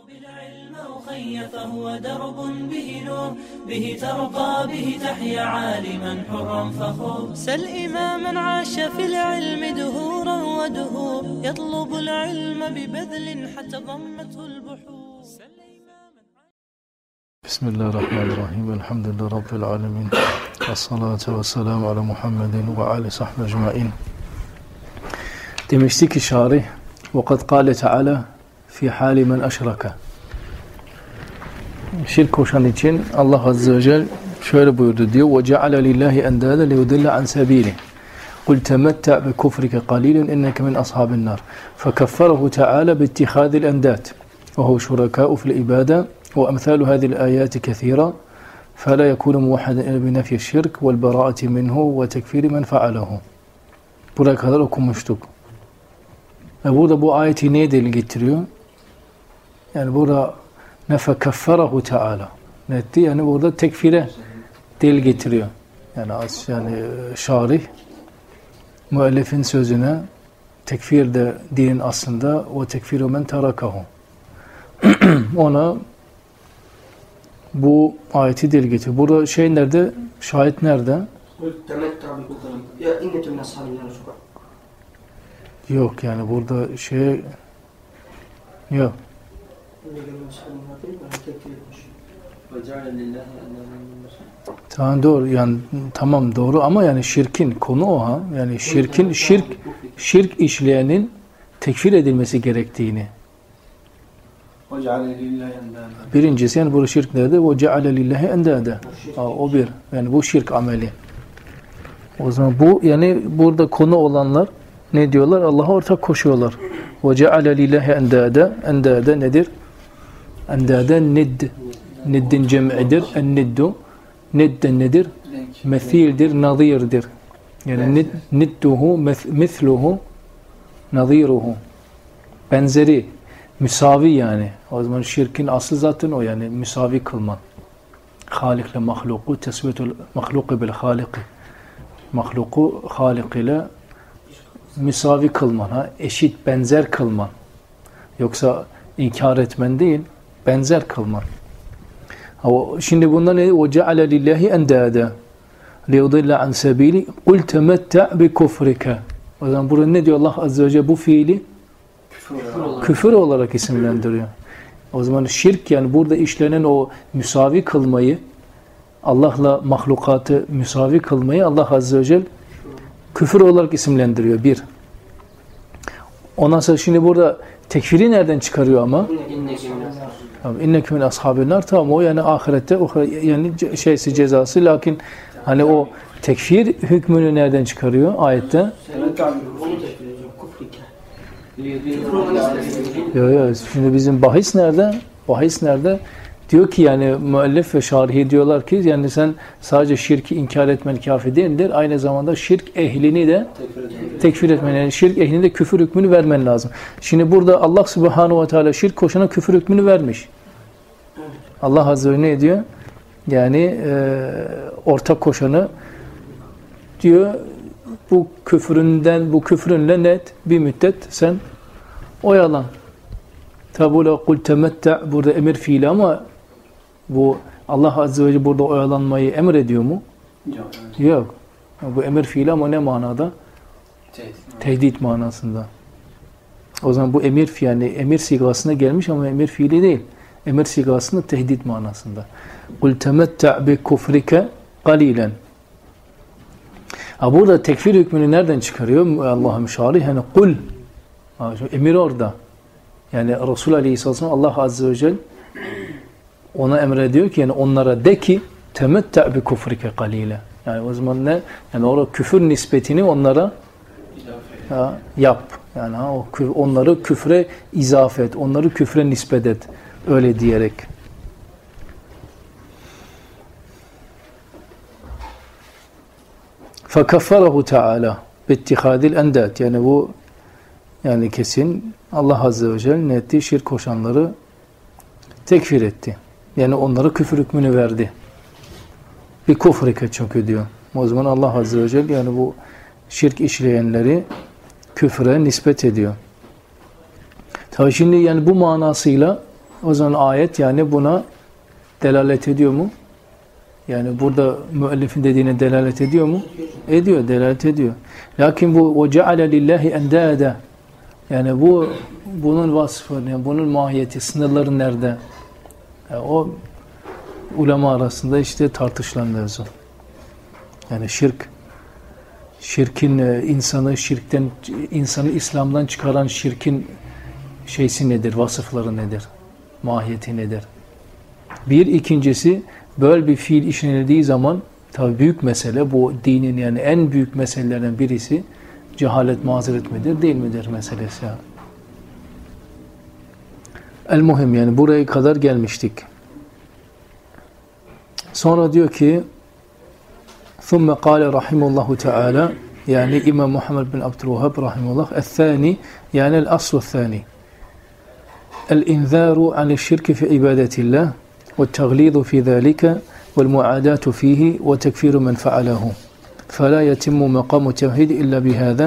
بالعلم أخي فهو درب به نور به ترقى به تحيا عالما حرا فخور سل إماما عاش في العلم دهورا ودهور يطلب العلم ببذل حتى ضمته البحور بسم الله الرحمن الرحيم الحمد لله رب العالمين والصلاة والسلام على Muhammed ve ali sahbihi ecmaîn. Demişti ki şarih وَقَدْ قَالَ تَعَالَى فِي حَالِ مَنْ أَشْرَكَ. Şirk koşan için Allah Azze ve Celle şöyle buyurdu diyor وَجَعَلَ لِلّٰهِ اَنْدَادًا لِيُضِلَّ عَنْ سَب۪يلِهِ قُلْ تَمَتَّعْ بِكُفْرِكَ قَلِيلًا اِنَّكَ مِنْ أَصْحَابِ النَّارِ فَكَفَّرَهُ تَعَالَى بِاتِّخَاذِ الْاَنْدَادِ وَهُوَ شُرَكَاءُ فِي الْعِبَادَةِ وأمثال هذه الآيات كثيرة فلا يكون موحدا إلا بنفي الشرك والبراءة منه وتكفير من فعله. Buraya kadar okumuştuk. Ve burada bu ayeti neye delil getiriyor? Yani burada nefekefferahu Teala. Ne etti? Yani burada tekfire delil getiriyor. Yani şarih müellifin sözüne tekfir de dinin aslında o tekfiru men terakahu. Ona bu ayeti delil getiriyor. Burada şey nerede? Şahit nerede? Yok yani burada şey yok. Tamam doğru yani tamam doğru ama yani şirkin konu o ha. Yani şirk işleyenin tekfir edilmesi gerektiğini. Birincisi yani burada şirk nerede? O ceale lillahi endâde. O bir. Yani bu şirk ameli. O zaman bu yani burada konu olanlar ne diyorlar? Allah'a ortak koşuyorlar. O ceale lillahi endâde. Endâde nedir? Endâde nidd. Niddin cem'idir. En-niddu. Nidden nedir? Methildir, nazirdir. Yani nidduhu, mithluhu, naziruhu. Benzeri. Müsavi yani. O zaman şirkin aslı zaten o yani müsavi kılman. Halikle mahluku tesviyetul mahluku bil haliki. Mahluku halik ile müsavi kılman. Eşit, benzer kılman. Yoksa inkar etmen değil, benzer kılman. Şimdi bundan ne? O ceale lillahi endâde liyudilla an sebili kul temetta bi kufrike. O zaman burada ne diyor Allah Azze ve Celle bu fiili? Küfür olarak isimlendiriyor. O zaman şirk yani burada işlenen o müsavi kılmayı Allah'la mahlukatı müsavi kılmayı Allah Azze ve Celle küfür olarak isimlendiriyor. Bir. Ondan sonra şimdi burada tekfiri nereden çıkarıyor ama? İnneke min ashabin nar. Tamam o yani ahirette o yani şeysi cezası lakin hani o tekfir hükmünü nereden çıkarıyor ayette? Yok şimdi bizim bahis nerede? Bahis nerede? Diyor ki yani müellif ve şarihi diyorlar ki yani sen sadece şirki inkar etmen kafi değildir. Aynı zamanda şirk ehlini de tekfir etmen. Yani şirk ehlini de küfür hükmünü vermen lazım. Şimdi burada Allah Subhanahu ve Teala şirk koşana küfür hükmünü vermiş. Allah Azze ve ne diyor? Yani ortak koşanı diyor bu küfrünle net bir müddet sen oyalan. Tabi la kul temetta burada emir fiili ama bu Allah Azze ve Celle burada oyalanmayı emrediyor mu? Yok. Bu emir fiili ama ne manada? Tehdit manasında. O zaman bu emir yani emir sigasına gelmiş ama emir fiili değil. Emir sigasında tehdit manasında. Kul temetta bi kufrike qalilan. Burada tekfir hükmünü nereden çıkarıyor? Allah'ım şarih yani kul. Emir orada. Yani Resul Aleyhisselam Allah Azze ve Celle ona emrediyor ki yani onlara de ki temetta bi kufrike qalile. Yani o zaman ne? Yani orada küfür nispetini onlara yap. Yani onları küfre izafe et. Onları küfre nispet et. Öyle diyerek. فَكَفَّرَهُ تَعَالَى بِاتِّخَاذِ الْاَنْدَاتِ. Yani bu yani kesin Allah Azze ve Celle ne etti? Şirk koşanları tekfir etti. Yani onlara küfür hükmünü verdi. Bir kufrike çünkü diyor. O zaman Allah Azze ve Celle yani bu şirk işleyenleri küfre nispet ediyor. Tabi şimdi yani bu manasıyla O zaman ayet yani buna delalet ediyor mu? Yani burada müellifin dediğine delalet ediyor mu? Ediyor, delalet ediyor. Lakin bu وَجَعَلَ لِلّٰهِ اَنْدَادًا yani bunun vasfı, yani bunun mahiyeti, sınırları nerede? Yani o ulema arasında işte tartışılan mevzu. Yani şirkin insanı İslam'dan çıkaran şirkin şeysi nedir, vasıfları nedir, mahiyeti nedir? İkincisi böyle bir fiil işlenildiği zaman tabi büyük mesele, bu dinin yani en büyük meselelerden birisi cehalet mazeret midir, değil midir meselesi. El-muhim yani buraya kadar gelmiştik. Sonra diyor ki ثُمَّ قَالَ رَحِمُ اللّٰهُ تَعَالَى yani İmam Muhammed bin Abdülvahhab rahimullah el-thani yani el-aslu el-thani el-inzâru anil-şirki fi ibadetillah ve-teğlîdu fi zâlike vel-mu'adâtu fihi ve-tekfîru men fe'alehu فَلَا يَتِمُّ مَقَامُ تَوْحِيدِ اِلَّا بِهَذَا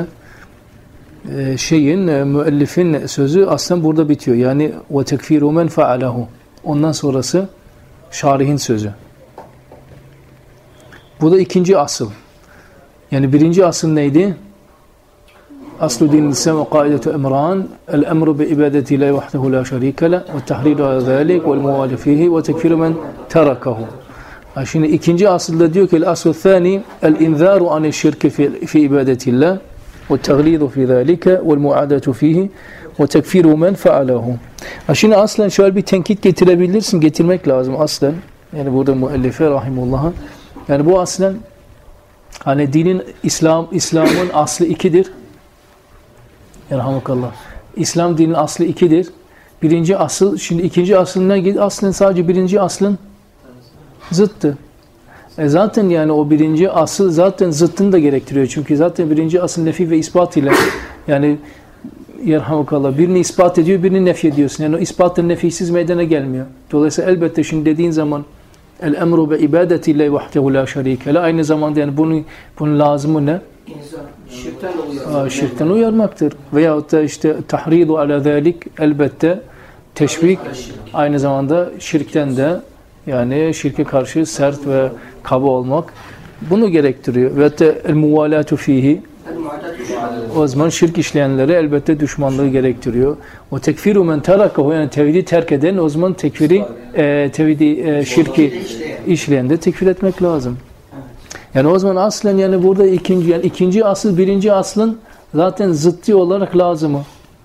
müellifin sözü aslında burada bitiyor. Yani وَتَكْفِيرُ مَنْ فَعَلَهُ ondan sonrası şarihin sözü. Bu da ikinci asıl. Yani birinci asıl neydi? Aslu din-i İslam ve kaidetu emran el-emru bi ibadeti la vahdehu la şerike le ve tahriru ala zalik vel muvali fihi ve tekfiru men terakahu. Şimdi ikinci asılda diyor ki el-aslu thani el-inzaru anil şirki fi ibadetillah ve teglidu fi zalike vel muadatu fihi ve tekfiru men fealehu. Şimdi aslen şöyle bir tenkit getirebilirsin, getirmek lazım aslen. Yani burada müellife rahimullah'a. Yani bu aslen hani dinin İslam'ın aslı ikidir. Yerhamukallah. İslam dinin aslı ikidir. Birinci asıl, şimdi ikinci asıl ne gidiyor? Aslen sadece birinci aslın zıttı. Zaten yani o birinci asıl zaten zıttını da gerektiriyor. Çünkü zaten birinci asıl nefi ve ispat ile yani yerhamukallah birini ispat ediyor, birini nefi ediyorsun. Yani o ispatın nefisiz meydana gelmiyor. Dolayısıyla elbette şimdi dediğin zaman el-emru be ibadetillahi vahdehu la şerike le aynı zamanda yani bunun lazımı ne? Şirkten uyarmaktır. Veyahut da işte tahridu ala zalik elbette teşvik aynı zamanda şirkten de yani şirke karşı sert ve kaba olmak bunu gerektiriyor. Ve hatta el-muvalatu fihi o zaman şirk işleyenlere elbette düşmanlığı gerektiriyor. O tekfiru men terakahu yani tevhidi terk eden o zaman tevhidi şirki işleyen de tekfir etmek lazım. Yani o zaman aslen yani burada ikinci asıl birinci aslın zaten zıttı olarak lazımı.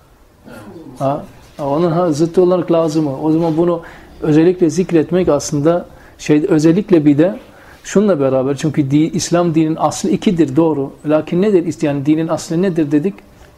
Onun zıttı olarak lazımı. O zaman bunu özellikle zikretmek aslında özellikle bir de şununla beraber çünkü İslam dinin aslı ikidir doğru. Lakin nedir? Yani dinin aslı nedir dedik?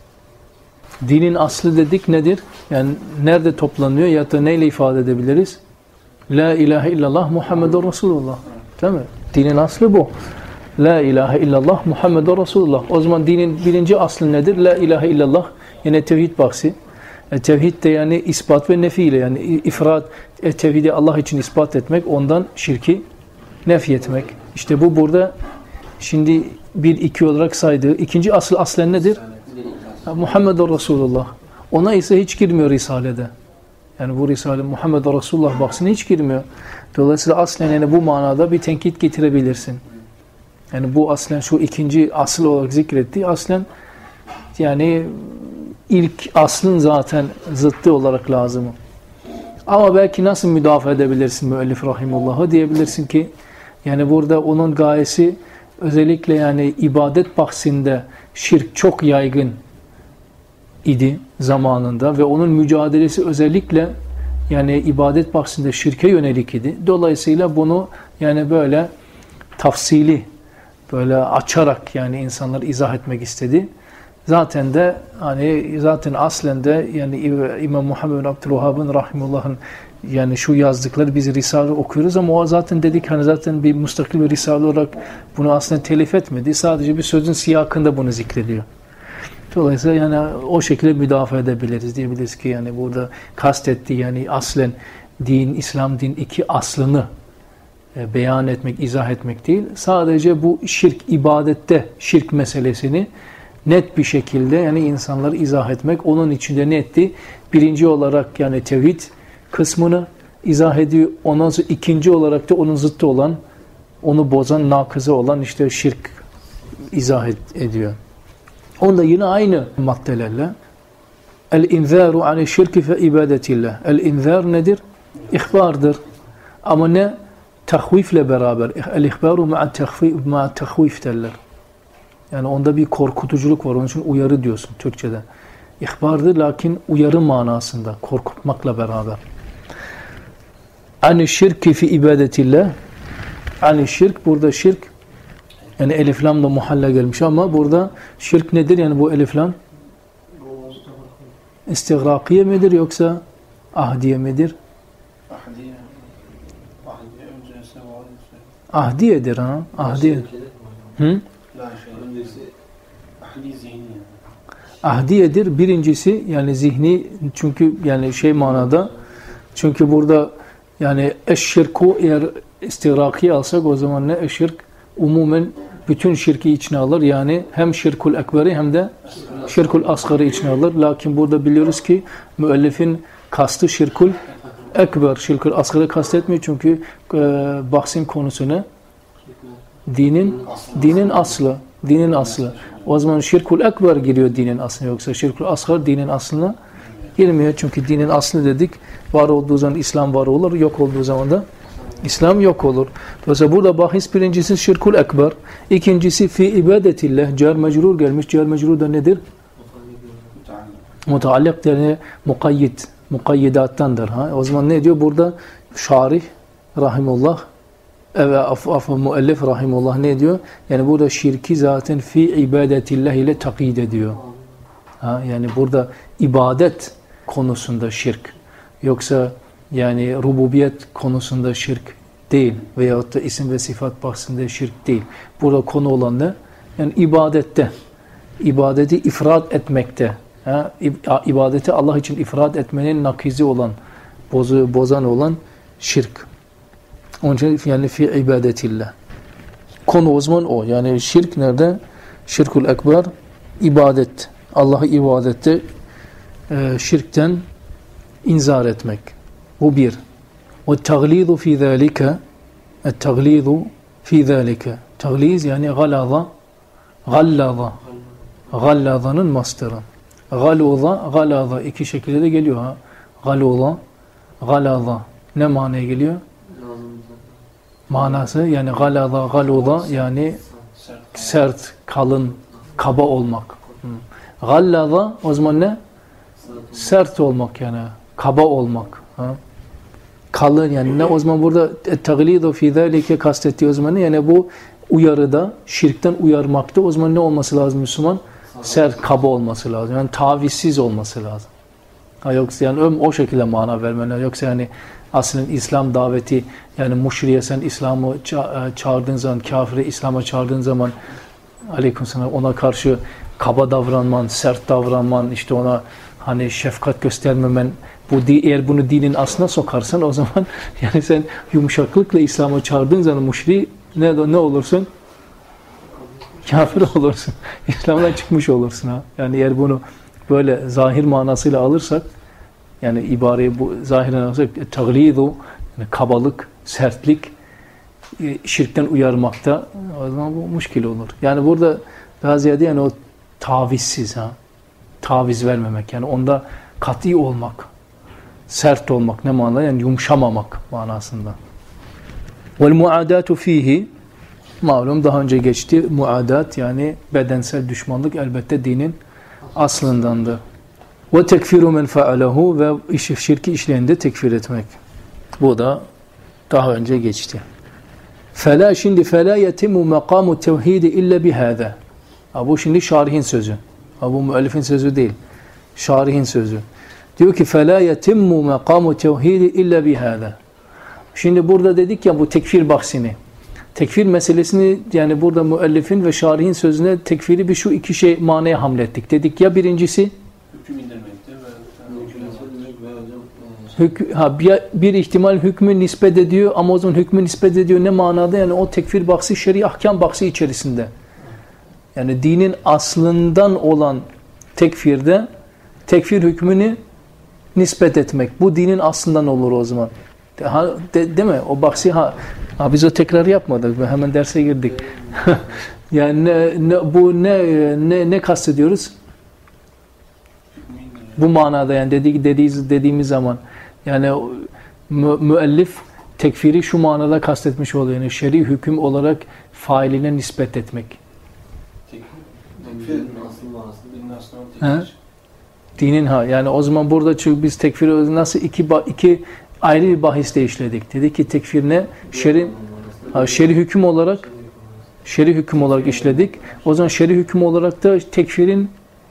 Dinin aslı dedik nedir? Yani nerede toplanıyor ya da neyle ifade edebiliriz? La ilahe illallah Muhammedur Resulullah. Değil mi? Dinin aslı bu. La ilahe illallah Muhammedur Resulullah. O zaman dinin birinci aslı nedir? La ilahe illallah. Yine tevhid bahsi. Tevhid de yani ispat ve nefi ile yani ifrat tevhidi Allah için ispat etmek, ondan şirki nefi etmek. İşte bu burada şimdi 1-2 olarak saydığı ikinci asıl aslen nedir? Muhammedur Resulullah. Ona ise hiç girmiyor Risale'de. Yani bu Risale Muhammedur Resulullah bahsine hiç girmiyor. Dolayısıyla aslen yani bu manada bir tenkit getirebilirsin. Yani bu aslen şu ikinci asıl olarak zikrettiği aslen yani ilk aslın zaten zıttı olarak lazım. Ama belki nasıl müdafaa edebilirsin müellif rahimullah'ı diyebilirsin ki yani burada onun gayesi özellikle yani ibadet bahsinde şirk çok yaygın idi zamanında ve onun mücadelesi özellikle yani ibadet bahsinde şirke yönelik idi. Dolayısıyla bunu yani böyle tafsili böyle açarak yani insanlar izah etmek istedi. Zaten de hani zaten aslen de yani İmam Muhammed bin Abdülvahhab'ın rahimullah'ın yani şu yazdıkları biz Risale okuyoruz ama o zaten dedik hani zaten bir müstakil bir Risale olarak bunu aslında telif etmedi. Sadece bir sözün siyakında bunu zikrediyor. Dolayısıyla yani o şekilde müdafaa edebiliriz. Diyebiliriz ki yani burada kastettiği yani aslen din, İslam din iki aslını beyan etmek, izah etmek değil. Sadece bu şirk, ibadette şirk meselesini net bir şekilde yani insanları izah etmek. Onun içinde ne etti? Birinci olarak yani tevhid kısmını izah ediyor. Ondan sonra ikinci olarak da onun zıttı olan, onu bozan, nakızı olan işte şirk izah ediyor. Onda yine aynı maddelerle el-inzâru ane-şirki fe ibadetillah. El-inzâr nedir? İhbardır. Ama ne? Tahvifle beraber. El-ihbaru ma'a tahvif derler. Yani onda bir korkutuculuk var. Onun için uyarı diyorsun Türkçe'de. İhbardır lakin uyarı manasında. Korkutmakla beraber. Ane-şirki fi ibadetillah. Ane-şirk, burada şirk yani elif lamla muhalla gelmiş ama burada şirk nedir? Yani bu elif lam istiğrakiye midir yoksa ahdiye midir? Ahdiye. Ahdiye öncesi var. Ahdiyedir ha. Ahdiye. Hı? Ahdi zihni. Ahdiyedir. Birincisi yani zihni çünkü yani şey manada çünkü burada yani eşşirku eğer istiğrakiye alsak o zaman ne eşşirk umumen bütün şirki içine alır. Yani hem şirkul ekberi hem de şirkul asgarı içine alır. Lakin burada biliyoruz ki müellifin kastı şirkul ekber. Şirkul asgarı kastetmiyor çünkü bahsin konusu ne? Dinin aslı. Dinin aslı. O zaman şirkul ekber giriyor dinin aslına yoksa şirkul asgar dinin aslına girmiyor. Çünkü dinin aslı dedik var olduğu zaman İslam var olur. Yok olduğu zaman da İslam yok olur. Dolayısıyla burada bahis birincisi şirkul ekber. İkincisi fi ibadetillah. Cer mecrur gelmiş. Cer mecrur da nedir? Mutaallik yani mukayyid. Mukayyidattandır. Ha? O zaman ne diyor? Burada şarih rahimullah ve müellif rahimullah ne diyor? Yani burada şirki zaten fi ibadetillah ile takyid ediyor. Ha? Yani burada ibadet konusunda şirk. Yoksa yani rububiyet konusunda şirk değil veyahut da isim ve sıfat bahsinde şirk değil. Burada konu olan ne? Yani ibadette. İbadeti ifrat etmekte. Ha? İbadeti Allah için ifrat etmenin nakizi olan, bozan olan şirk. Onun için yani fi ibadetillah. Konu o zaman o. Yani şirk nerede? Şirkul ekber ibadet. Allah'ı ibadette şirkten inzar etmek. Bu bir. وَالتَّغْلِيظُ فِي ذَٰلِكَ التَّغْلِيظُ فِي ذَٰلِكَ Tagliz yani galaza. Gallaza. Gallazanın mastarı. Galuza, galaza. İki şekilde de geliyor ha. Galuza, galaza. Ne manaya geliyor? Manası yani galaza, galuza yani sert, kalın, kaba olmak. Gallaza o zaman ne? Sert olmak yani. Kaba olmak. Ha? Kalın yani ne o zaman burada taglidu fi zalike kastettiği o zaman yani bu uyarıda şirkten uyarmakta o zaman ne olması lazım Müslüman? Sert, kaba olması lazım. Yani tavizsiz olması lazım. Ha, yoksa yani o şekilde mana vermeler. Yoksa yani aslında İslam daveti yani müşriye sen İslam'ı çağırdığın zaman, kafire İslam'a çağırdığın zaman aleykümselam ona karşı kaba davranman, sert davranman, işte ona hani şefkat göstermemen, eğer bunu dinin aslına sokarsan o zaman yani sen yumuşaklıkla İslam'a çağırdığın zaman müşri ne olursun? Kafir olursun. İslam'dan çıkmış olursun ha. Yani eğer bunu böyle zahir manasıyla alırsak yani ibareyi bu zahiren alırsak taglidu yani kabalık, sertlik şirkten uyarmakta o zaman bu müşkil olur. Yani burada daha ziyade yani o tavizsiz ha. Taviz vermemek yani onda kat'i olmak, sert olmak ne manada yani yumuşamamak manasında. Vel muadatu fihi malum daha önce geçti. Muadat yani bedensel düşmanlık elbette dinin aslındandır. Ve tekfiru men faalehu ve şirki işleyeni de tekfir etmek. Bu da daha önce geçti. Fela şimdi fela yetimu makamu tevhidi illa bihâze. Bu şimdi şarihin sözü. Bu müellifin sözü değil. Şarihin sözü. Diyor ki فَلَا يَتِمُّ مَقَامُ تَوْهِيدِ اِلَّا بِهَذَا. Şimdi burada dedik ya bu tekfir bahsini. Tekfir meselesini yani burada müellifin ve şarihin sözüne tekfiri bir şu iki şey manaya hamlettik. Dedik ya birincisi hüküm indirmekte bir ihtimal hükmü nispet ediyor ama o zaman hükmü nispet ediyor ne manada? Yani o tekfir bahsi şer'i ahkam bahsi içerisinde. Yani dinin aslından olan tekfirde tekfir hükmünü nispet etmek. Bu dinin aslından olur o zaman. Değil mi? O bahsi biz o tekrar yapmadık. Hemen derse girdik. Yani ne kastediyoruz? Bu manada yani dediğimiz zaman yani müellif tekfiri şu manada kastetmiş oluyor. Yani şer'i hüküm olarak failine nispet etmek. Tekfir asıl manası dinin aslında Dinin yani o zaman burada çünkü biz tekfiri nasıl iki ayrı bir bahiste işledik. Dedi ki tekfir ne? Şer'i hüküm olarak işledik. O zaman şer'i hüküm olarak da tekfirin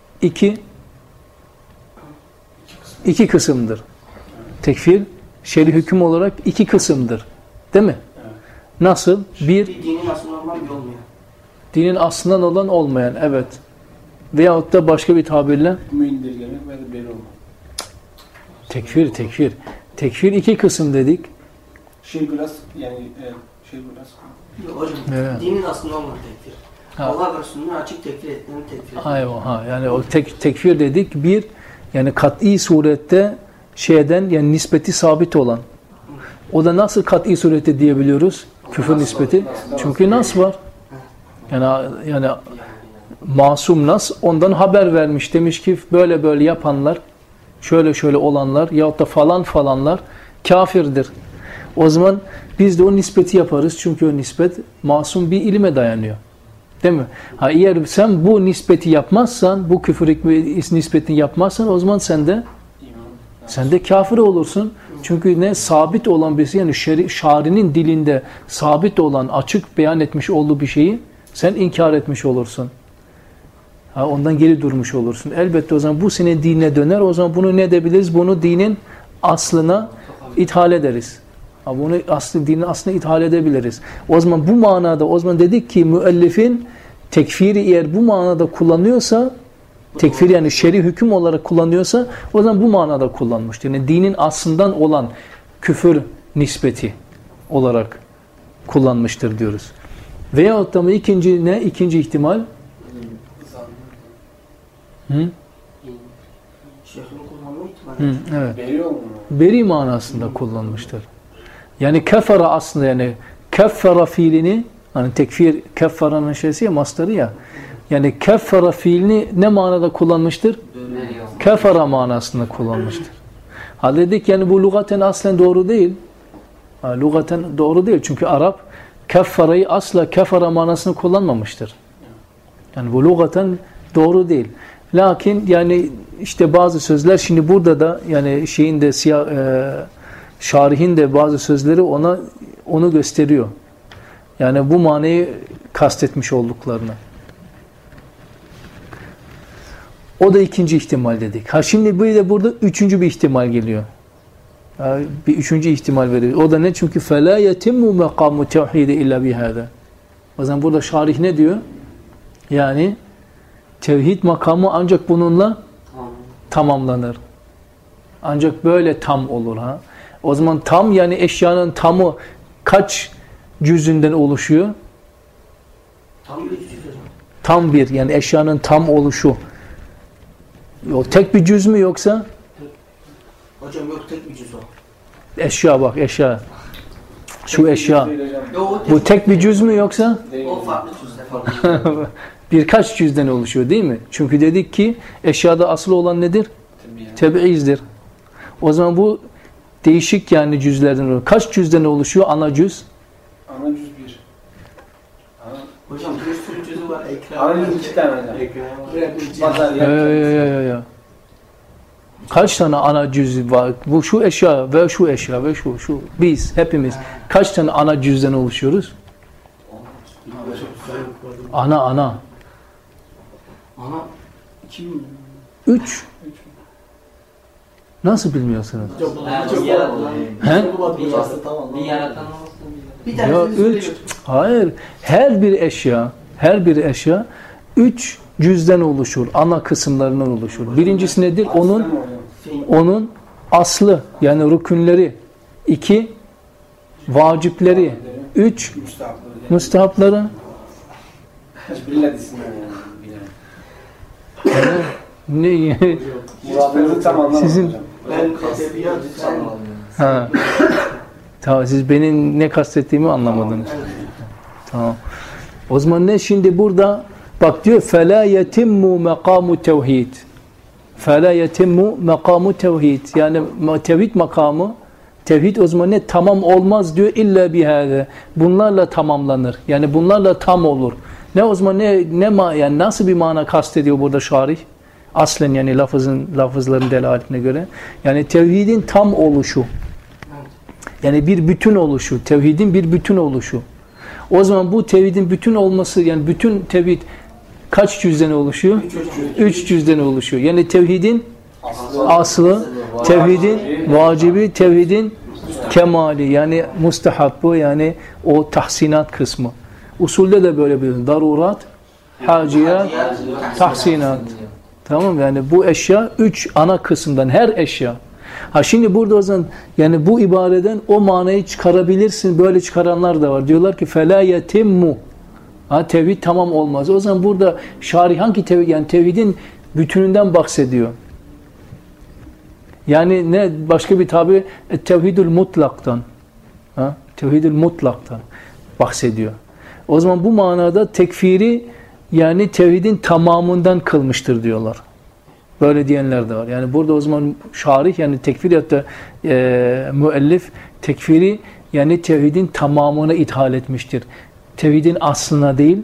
iki kısımdır. Tekfir şer'i hüküm olarak iki kısımdır. Değil mi? Evet. Nasıl? Bir, dinin aslında olan bir olmuyor. Dinin aslından olan olmayan, evet. Veyahut da başka bir tabirle indirgemek ve de belli olmak. Tekfir. Tekfir iki kısım dedik. Biraz yani Yok hocam, Evet. dinin aslında olmayan tekfir. Ha. Allah Resulü'nü açık tekfir ettiğini tekfir. Yani o tekfir dedik bir yani kat'i surette yani nispeti sabit olan. O da nasıl kat'i surette diyebiliyoruz? Küfür nispeti. Çünkü nas var. Yani masum nas ondan haber vermiş. Demiş ki böyle yapanlar, şöyle olanlar yahut da falanlar kafirdir. O zaman biz de o nispeti yaparız. Çünkü o nispet masum bir ilime dayanıyor. Değil mi? Eğer sen bu nispeti yapmazsan, bu küfür nispetini yapmazsan o zaman sen de kafir olursun. Çünkü ne sabit olan birisi yani şarinin dilinde sabit olan, açık beyan etmiş olduğu bir şeyi sen inkar etmiş olursun. Ondan geri durmuş olursun. Elbette o zaman bu senin dinine döner. O zaman bunu ne edebiliriz? Bunu dinin aslına ithal ederiz. Bunu dinin aslına ithal edebiliriz. O zaman bu manada o zaman dedik ki müellifin tekfiri eğer bu manada kullanıyorsa tekfir yani şer'i hüküm olarak kullanıyorsa o zaman bu manada kullanmıştır. Yani dinin aslından olan küfür nispeti olarak kullanmıştır diyoruz. Veyahut da ikinci ihtimal? Evet. Beri manasında kullanmıştır. Yani kefara aslında yani keffara fiilini hani tekfir keffaranın şeysi ya mastarı ya yani keffara fiilini ne manada kullanmıştır? Kefara manasında kullanmıştır. Dedik yani bu lügaten aslen doğru değil. Lügaten doğru değil. Çünkü Arap keffarayı asla kefara manasını kullanmamıştır. Yani bu lügaten doğru değil. Lakin yani işte bazı sözler şimdi burada da yani şarihin de bazı sözleri onu gösteriyor. Yani bu manayı kastetmiş olduklarını. O da ikinci ihtimal dedik. Şimdi bir de burada üçüncü bir ihtimal geliyor. Bir üçüncü ihtimal veriyor. O da ne? Çünkü فَلَا يَتِمُّ مَقَامُ تَوْحِيدِ اِلَّا بِهَذَا. O zaman burada şarih ne diyor? Yani tevhid makamı ancak bununla tamamlanır. Ancak böyle tam olur. O zaman tam yani eşyanın tamı kaç cüzünden oluşuyor? Tam bir yani eşyanın tam oluşu. Yok tek bir cüz mü yoksa? Hocam yok tek bir cüz o. Eşya bak eşya. Şu eşya. Bu tek bir cüz mü yoksa? O farklı cüzler. Birkaç cüzden oluşuyor değil mi? Çünkü dedik ki eşyada asıl olan nedir? Tebiizdir. O zaman bu değişik yani cüzlerden oluyor. Kaç cüzden oluşuyor ana cüz? Ana cüz bir. Hocam bir sürü cüzü var. Ana cüz iki tane. Ya. Kaç tane ana cüz var? Bu şu eşya ve şu eşya ve şu. Biz hepimiz kaç tane ana cüzden oluşuyoruz? Ana. Ana 3. Nasıl bilmiyorsunuz? Ya 3. Hayır. Her bir eşya 3 cüzden oluşur. Ana kısımlarından oluşur. Birincisi nedir? Onun aslı yani rükünleri. 2 vacipleri. 3 müstehapları. Ben edebiyat, sen... Ha. Tamam, siz benim ne kastettiğimi anlamadınız. Tamam. O zaman ne şimdi burada? Bak diyor فَلَا يَتِمُّ مَقَامُ تَوْحِيدٍ فَلَا يَتِمُّ مَقَامُ تَوْحِيدٍ yani tevhid makamı, tevhid o zaman ne? Tamam olmaz diyor illa bihâze. Bunlarla tamamlanır. Yani bunlarla tam olur. Ne o zaman yani nasıl bir mana kastediyor burada şarih? Aslen yani lafızların delaletine göre. Yani tevhidin tam oluşu. Yani bir bütün oluşu. Tevhidin bir bütün oluşu. O zaman bu tevhidin bütün olması, yani bütün tevhid kaç cüzden oluşuyor? 3 cüzden oluşuyor. Yani tevhidin aslı, tevhidin vacibi, tevhidin kemali, yani mustahabbı, yani o tahsinat kısmı. Usulde de böyle bir darurat, haciyat, tahsinat. Tamam, yani bu eşya 3 ana kısımdan, her eşya. Ha şimdi burada o zaman yani bu ibareden o manayı çıkarabilirsin. Böyle çıkaranlar da var. Diyorlar ki فَلَا يَتِمُّ tevhid tamam olmaz. O zaman burada şarih hangi tevhid? Yani tevhidin bütününden bahsediyor. Yani ne başka bir tabi tevhidül mutlaktan. Tevhidül mutlaktan bahsediyor. O zaman bu manada tekfiri yani tevhidin tamamından kılmıştır diyorlar. Böyle diyenler de var. Yani burada o zaman şarih yani tekfir ya da müellif tekfiri yani tevhidin tamamına ithal etmiştir. Tevhidin aslına değil,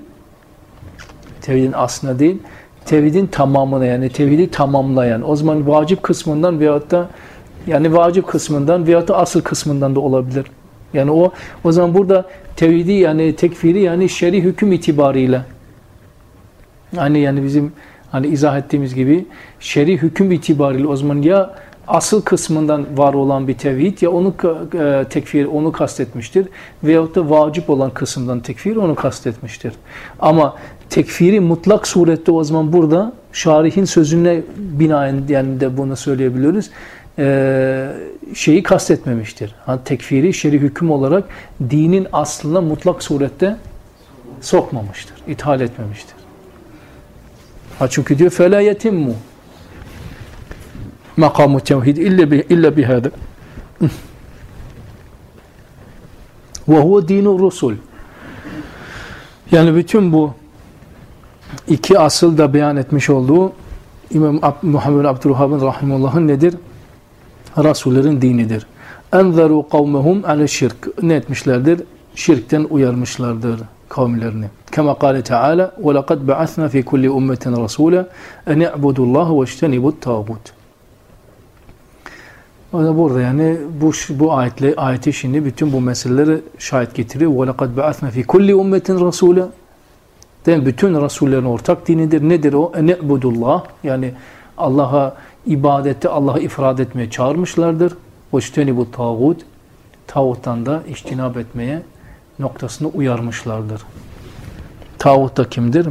tevhidin tamamına, yani tevhidi tamamlayan. O zaman vacip kısmından veyahut da yani vacip kısmından veyahut da asıl kısmından da olabilir. Yani o zaman burada tevhidi yani tekfiri yani şer'i hüküm itibariyle yani bizim hani izah ettiğimiz gibi şer'i hüküm itibariyle o zaman ya asıl kısmından var olan bir tevhid ya onu tekfir onu kastetmiştir veyahut da vacip olan kısımdan tekfir onu kastetmiştir. Ama tekfiri mutlak surette o zaman burada şarihin sözüne binaen yani de bunu söyleyebiliyoruz. Şeyi kastetmemiştir. Tekfiri şer'i hüküm olarak dinin aslına mutlak surette sokmamıştır, ithal etmemiştir. Çünkü diyor فَلَا يَتِمُّ مَقَامُ التَّوْحِيدِ إِلَّا بِهَذَا وَهُوَ دِينُ الرُّسُلِ yani bütün bu iki asıl da beyan etmiş olduğu İmam Muhammed Abdülhab'ın rahimullah'ın nedir? Rasullerin dinidir. اَنْذَرُوا قَوْمَهُمْ عَلَى şirk ne etmişlerdir? Şirkten uyarmışlardır kavimlerini. Kema kâle Teala وَلَقَدْ بَعَثْنَا فِي كُلِّ أُمَّةٍ رَسُولًا اَنْ اِعْبُدُوا اللّٰهَ وَاجْتَنِبُوا الطَّاغُوتَ Burada yani bu ayeti şimdi bütün bu meseleleri şahit getiriyor. وَلَقَدْ بَعَثْنَا فِي كُلِّ أُمَّةٍ رَسُولًا bütün Rasullerin ortak dinidir. Nedir o? اَنْ اِعْبُدُوا اللّٰهِ yani Allah'a ibadette Allah'ı ifrad etmeye çağırmışlardır. وَاجْتَنِبُوا الطَّاغُوتَ tağuttan da içtinab etmeye noktasını uyarmışlardır. Tağut da kimdir?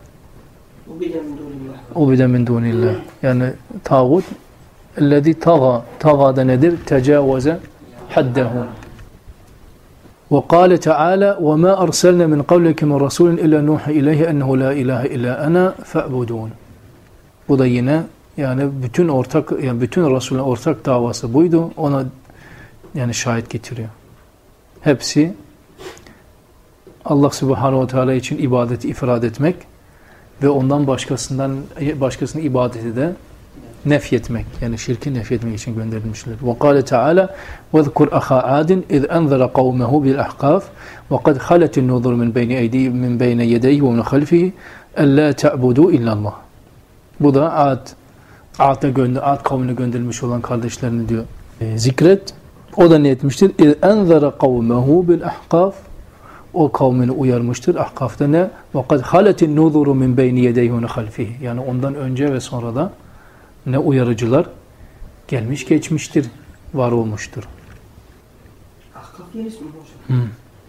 Ubide min dunillah. Yani tağut ellezî tağa da nedir? Tecavüze haddehu. Ve kâle Teala ve mâ arsalna min kavlike min rasûlin illa nuhi ileyhi ennehu la ilahe illa ana fe'budûn. Bu da yine yani bütün Resul'ün ortak davası buydu. Ona yani şahit getiriyor. Hepsi Allah Subhanahu ve Teala için ibadeti ifrad etmek ve ondan başkasının ibadeti de nefyetmek. Yani şirki nefyetmek için gönderilmişler. Ve kâle Teala وَذْكُرْ أَخَا عَادٍ اِذْ أَنْذَرَ قَوْمَهُ بِالْأَحْقَافِ وَقَدْ خَلَتِ النُّذُرُ مِنْ بَيْنَ يَدَيْهِ وَمِنْ خَلْفِهِ أَلَّا تَعْبُدُوا إِلَّا اللّٰهِ Bu da Ad kavmine gönderilmiş olan kardeşlerini diyor. Zikret. O da ne etmiştir? اِذْ أَنْذَرَ قَوْمَهُ بِالْأَحْقَافِ O kavmini uyarmıştır. Ahkaf'ta ne? وَقَدْ خَلَتِ النُّذُرُ مِنْ بَيْنِ يَدَيْهِ وَمِنْ خَلْفِهِ Yani ondan önce ve sonra da ne uyarıcılar gelmiş geçmiştir, var olmuştur. Ahkaf yer ismi hocam.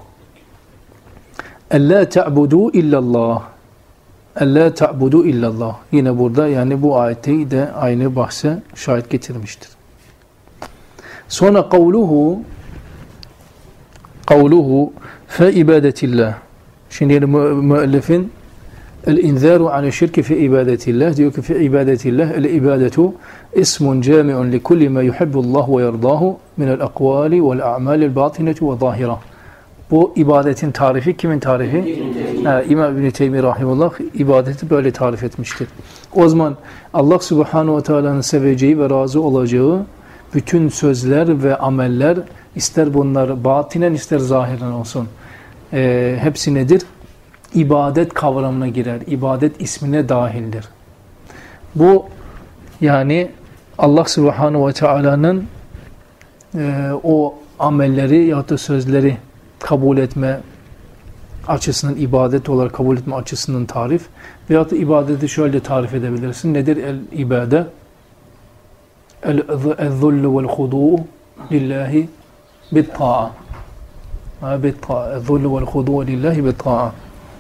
اَلَّا تَعْبُدُوا اِلَّا اللّٰهِ اَلَّا تَعْبُدُوا اِلَّا اللّٰهِ Yine burada yani bu ayeti de aynı bahse şahit getirmiştir. Sonra kavluhu fe ibadetillah. Şimdi yani müellifin El-inzâru ale şirki fi ibadetillah. Diyor ki fi ibadetillah el-ibadetu ismun cami'un li kulli ma yuhibbullah ve yerdâhu minel akvali vel a'malil bâtinetu ve zâhira. Bu ibadetin tarifi kimin tarifi? İmam İbn-i Teymi rahimullah ibadeti böyle tarif etmiştir. O zaman Allah Subhanahu ve Teala'nın seveceği ve razı olacağı bütün sözler ve ameller, ister bunlar batinen ister zahiren olsun, hepsi nedir? İbadet kavramına girer. İbadet ismine dahildir. Bu yani Allah Subhanahu ve Teala'nın o amelleri ya da sözleri kabul etme açısından, ibadet olarak kabul etme açısından tarif. Veyahut da ibadeti şöyle tarif edebilirsin. Nedir el-ibade? El-zullu vel-hudu'u lillahi bit-ta'a. Bit-ta'a. El-zullu vel-hudu'u lillahi bit-ta'a.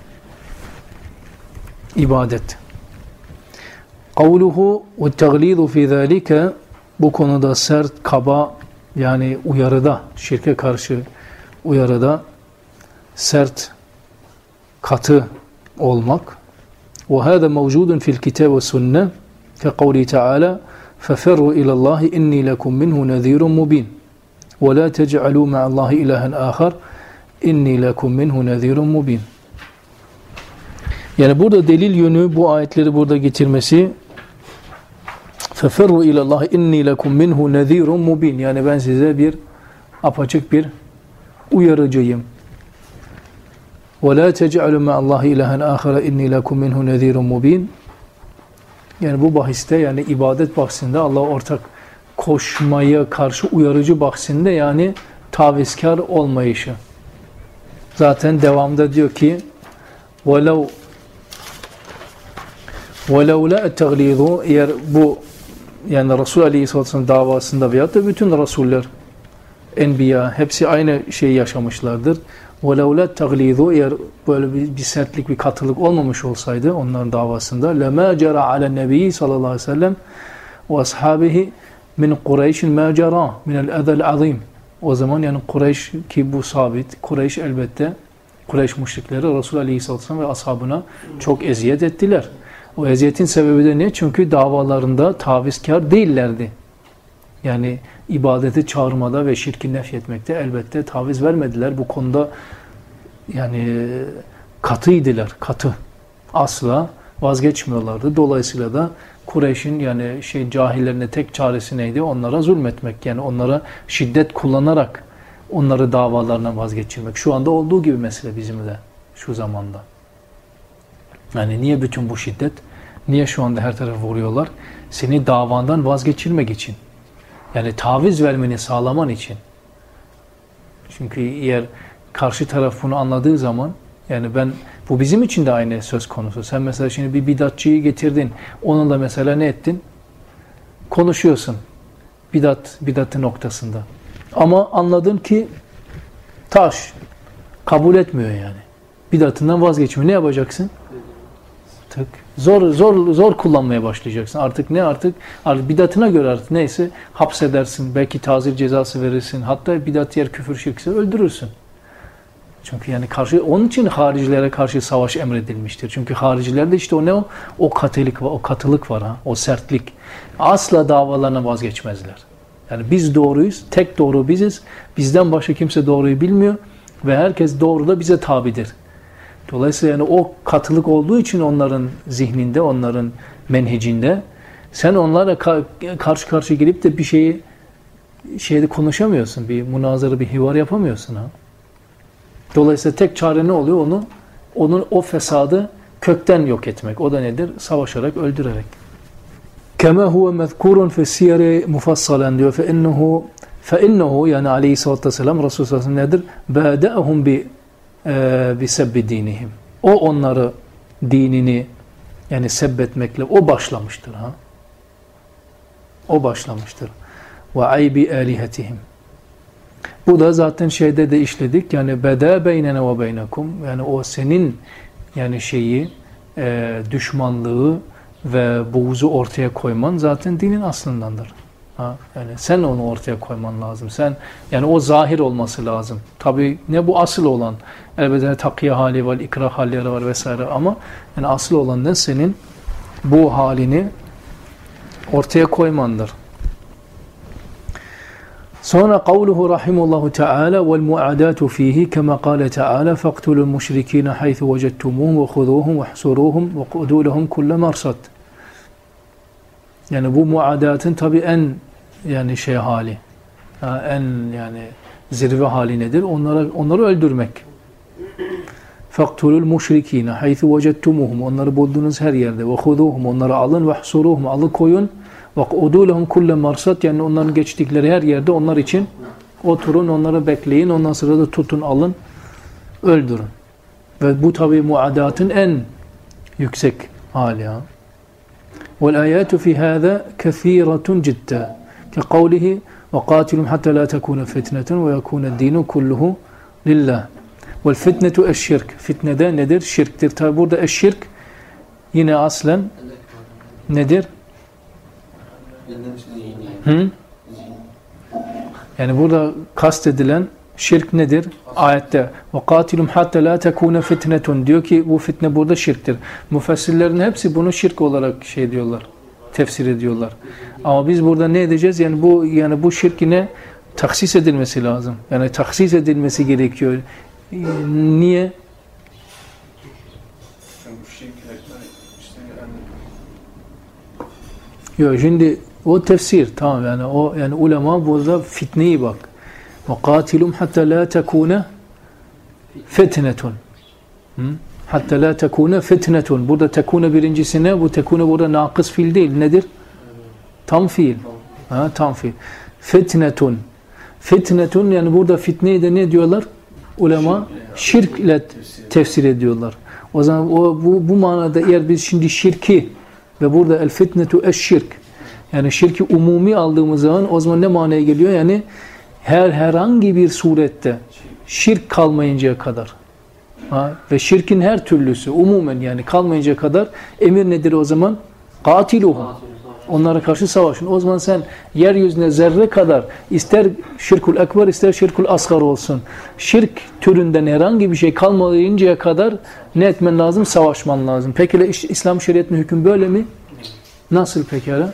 İbadet. Kavluhu ve-teglidu fi zâlike, bu konuda sert, kaba, yani uyarıda, şirke karşı uyarıda sert, katı olmak. وَهَذَا مَوْجُودٌ فِي الْكِتَابِ وَالسُنَّةِ كَقَوْلِهِ تَعَالَى فَفَرُّوا إِلَى اللّٰهِ إِنِّي لَكُمْ مِنْهُ نَذِيرٌ مُبِينٌ وَلَا تَجْعَلُوا مَعَ اللّٰهِ إِلَهًا آخَرَ إِنِّي لَكُمْ مِنْهُ نَذِيرٌ مُبِينٌ. Yani burada delil yönü, bu ayetleri burada getirmesi, فَفَرُّوا إِلَى اللّٰهِ إِنِّي لَكُمْ مِنْهُ نَذِيرٌ مُبِينٌ. Yani ben size bir apaçık bir uyarıcıyım. وَلَا تَجْعَلُوا مَعَ اللّٰهِ إِلَهًا آخَرَ اِنِّي لَكُمْ مِنْهُ نَذِيرٌ مُبِينٌ. Yani bu bahiste, yani ibadet bahsinde, Allah'a ortak koşmaya karşı uyarıcı bahsinde, yani tavizkar olmayışı. Zaten devamda diyor ki وَلَوْ لَا اَتَّغْلِيظُ, eğer bu, yani Resul Aleyhisselatü Vesselam davasında veyahut da bütün Resuller, Enbiya, hepsi aynı şeyi yaşamışlardır. وَلَوْ لَا تَغْلِيظُ, eğer böyle bir sertlik, bir katılık olmamış olsaydı onların davasında, لَمَا جَرَى عَلَى النَّبِيِّ sallallahu aleyhi ve sellem وَأَصْحَابِهِ مِنْ قُرَيْشٍ مَا جَرَى مِنَ الْأَذَى الْعَظِيمِ. O zaman yani Kureyş, ki bu sabit, Kureyş elbette, Kureyş müşrikleri Resul Aleyhisselatü Vesselam ve ashabına çok eziyet ettiler. O eziyetin sebebi de ne? Çünkü davalarında tavizkar değillerdi. Yani ibadeti çağırmada ve şirki nefyetmekte elbette taviz vermediler. Bu konuda yani katıydılar, katı. Asla vazgeçmiyorlardı. Dolayısıyla da Kureyş'in yani cahillerine tek çaresi neydi? Onlara zulmetmek. Yani onlara şiddet kullanarak onları davalarına vazgeçirmek. Şu anda olduğu gibi mesele bizim de şu zamanda. Yani niye bütün bu şiddet? Niye şu anda her tarafı vuruyorlar? Seni davandan vazgeçirmek için. Yani taviz vermeni sağlaman için. Çünkü eğer karşı taraf bunu anladığı zaman, yani bu bizim için de aynı söz konusu. Sen mesela şimdi bir bidatçıyı getirdin. Onunla mesela ne ettin? Konuşuyorsun. Bidatı noktasında. Ama anladın ki taş. Kabul etmiyor yani. Bidatından vazgeçmiyor. Ne yapacaksın? Tık. Zor kullanmaya başlayacaksın. Artık bidatına göre artık neyse hapsedersin. Belki tazir cezası verirsin. Hatta bidat yer küfür şirkse öldürürsün. Çünkü yani onun için haricilere karşı savaş emredilmiştir. Çünkü haricilerde işte o katılık var, o sertlik. Asla davalarına vazgeçmezler. Yani biz doğruyuz, tek doğru biziz. Bizden başka kimse doğruyu bilmiyor ve herkes doğru da bize tabidir. Dolayısıyla yani o katılık olduğu için onların zihninde, onların menhecinde, sen onlarla karşı karşıya gelip de bir şeyde konuşamıyorsun. Bir münazara, bir hivar yapamıyorsun. Dolayısıyla tek çare ne oluyor? Onun o fesadı kökten yok etmek. O da nedir? Savaşarak, öldürerek. Kema huve mezkurun fi siyari mufassalen diyor. Fe innehu yani aleyhissalatü vesselam Resulullah sallallahu aleyhi ve sellem nedir? Bâde'ahum bi sebbi dinihim. O onları dinini yani sebbetmekle o başlamıştır. O başlamıştır. Ve aybi alihetihim. Bu da zaten de işledik. Yani beda beynene ve beynekum. Yani o senin yani düşmanlığı ve buğzu ortaya koyman zaten dinin aslındandır. Ha, yani sen onu ortaya koyman lazım. Sen yani o zahir olması lazım. Tabii ne bu asıl olan. Elbette takiye hali var, ikrah halleri var vesaire ama yani asıl olan ne senin bu halini ortaya koymandır. Sonra kavluhu rahimullahu teala vel muadatu fihi kema kâle teala faqtulul müşrikîne haythu vecettumuhum ve khuduhum ve hsuruhum ve kudu lehum kulle marsad. Yani bu muadatın tabi en yani hali. En yani zirve hali nedir? Onları öldürmek. Faktulul müşrikîne haythu vecettumuhum. Onları bulduğunuz her yerde. Ve khuduhum. Onları alın ve hsuruhum. Alıkoyun. Ve kudu lehum kulle marsad. Yani onların geçtikleri her yerde onlar için oturun, onları bekleyin. Ondan sonra da tutun, alın, öldürün. Ve bu tabi muadatın en yüksek hali. والآيات في هذا كثيرة جدا كقوله وقاتلهم حتى لا تكون فتنة ويكون الدين كله لله والفتنة الشرك فتنة ده nedir? Şirktir. Tabi burada eşşirk yine aslen nedir? Yani burada kastedilen şirk nedir? Ayette وَقَاتِلُمْ حَتَّى لَا تَكُونَ فِتْنَةٌ diyor ki bu fitne burada şirktir. Müfessirlerin hepsi bunu şirk olarak diyorlar. Tefsir ediyorlar. Ama biz burada ne edeceğiz? Yani bu şirk yine taksis edilmesi lazım. Yani taksis edilmesi gerekiyor. Niye? Yani bu şirkler işte Yok şimdi o tefsir tamam yani ulema burada fitneyi bak. وَقَاتِلُمْ حَتَّى لَا تَكُونَ فِتْنَةٌ hatta la tekune fitnetun. Burada tekune birincisine, bu tekune burada nakıs fiil değil. Nedir? Tam fiil. Tam fiil. Fitnetun. Fitnetun yani burada fitneyi de ne diyorlar? Ulema şirk ile tefsir ediyorlar. O zaman bu manada eğer biz şimdi şirki ve burada el fitnetu eşşirk yani şirki umumi aldığımız zaman o zaman ne manaya geliyor? Yani herhangi bir surette şirk kalmayıncaya kadar ve şirkin her türlüsü umumen yani kalmayıncaya kadar emir nedir o zaman? Katiluhum. Onlara karşı savaşın. O zaman sen yeryüzüne zerre kadar ister şirkul ekber ister şirkul asgar olsun. Şirk türünden herhangi bir şey kalmayıncaya kadar ne etmen lazım? Savaşman lazım. Peki İslam şeriatının hüküm böyle mi? Nasıl pekala?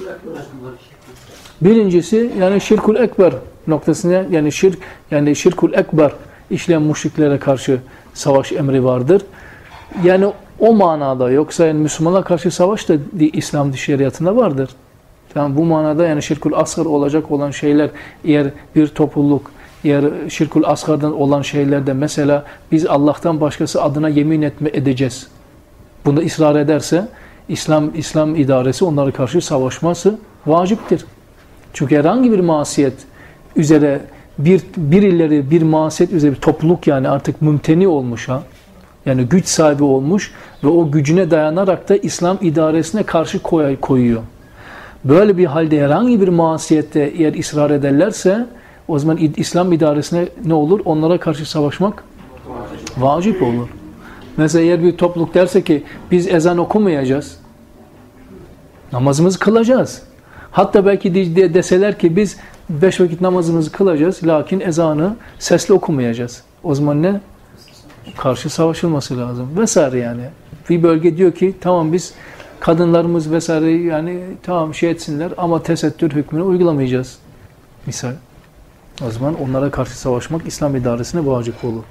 Birincisi yani şirkul ekber noktasına yani şirkul ekber işleyen müşriklere karşı savaş emri vardır. Yani o manada yoksa yani Müslümanlara karşı savaş da İslam şeriatında vardır. Yani bu manada yani şirkul asgar olacak olan şeyler eğer bir topluluk eğer şirkul asgardan olan şeylerde mesela biz Allah'tan başkası adına yemin edeceğiz. Bunda ısrar ederse İslam idaresi onlara karşı savaşması vaciptir. Çünkü herhangi bir masiyet üzere birileri bir masiyet üzere bir topluluk yani artık mümteni olmuş yani güç sahibi olmuş ve o gücüne dayanarak da İslam idaresine karşı koyuyor. Böyle bir halde herhangi bir masiyette eğer ısrar ederlerse o zaman İslam idaresine ne olur? Onlara karşı savaşmak vacip olur. Mesela eğer bir topluluk derse ki biz ezan okumayacağız, namazımızı kılacağız. Hatta belki deseler ki biz 5 vakit namazımızı kılacağız lakin ezanı sesli okumayacağız. O zaman ne? Karşı savaşılması lazım. Vesaire yani. Bir bölge diyor ki tamam biz kadınlarımız vesaire yani tamam etsinler ama tesettür hükmünü uygulamayacağız. Misal. O zaman onlara karşı savaşmak İslam idaresine vacip olur.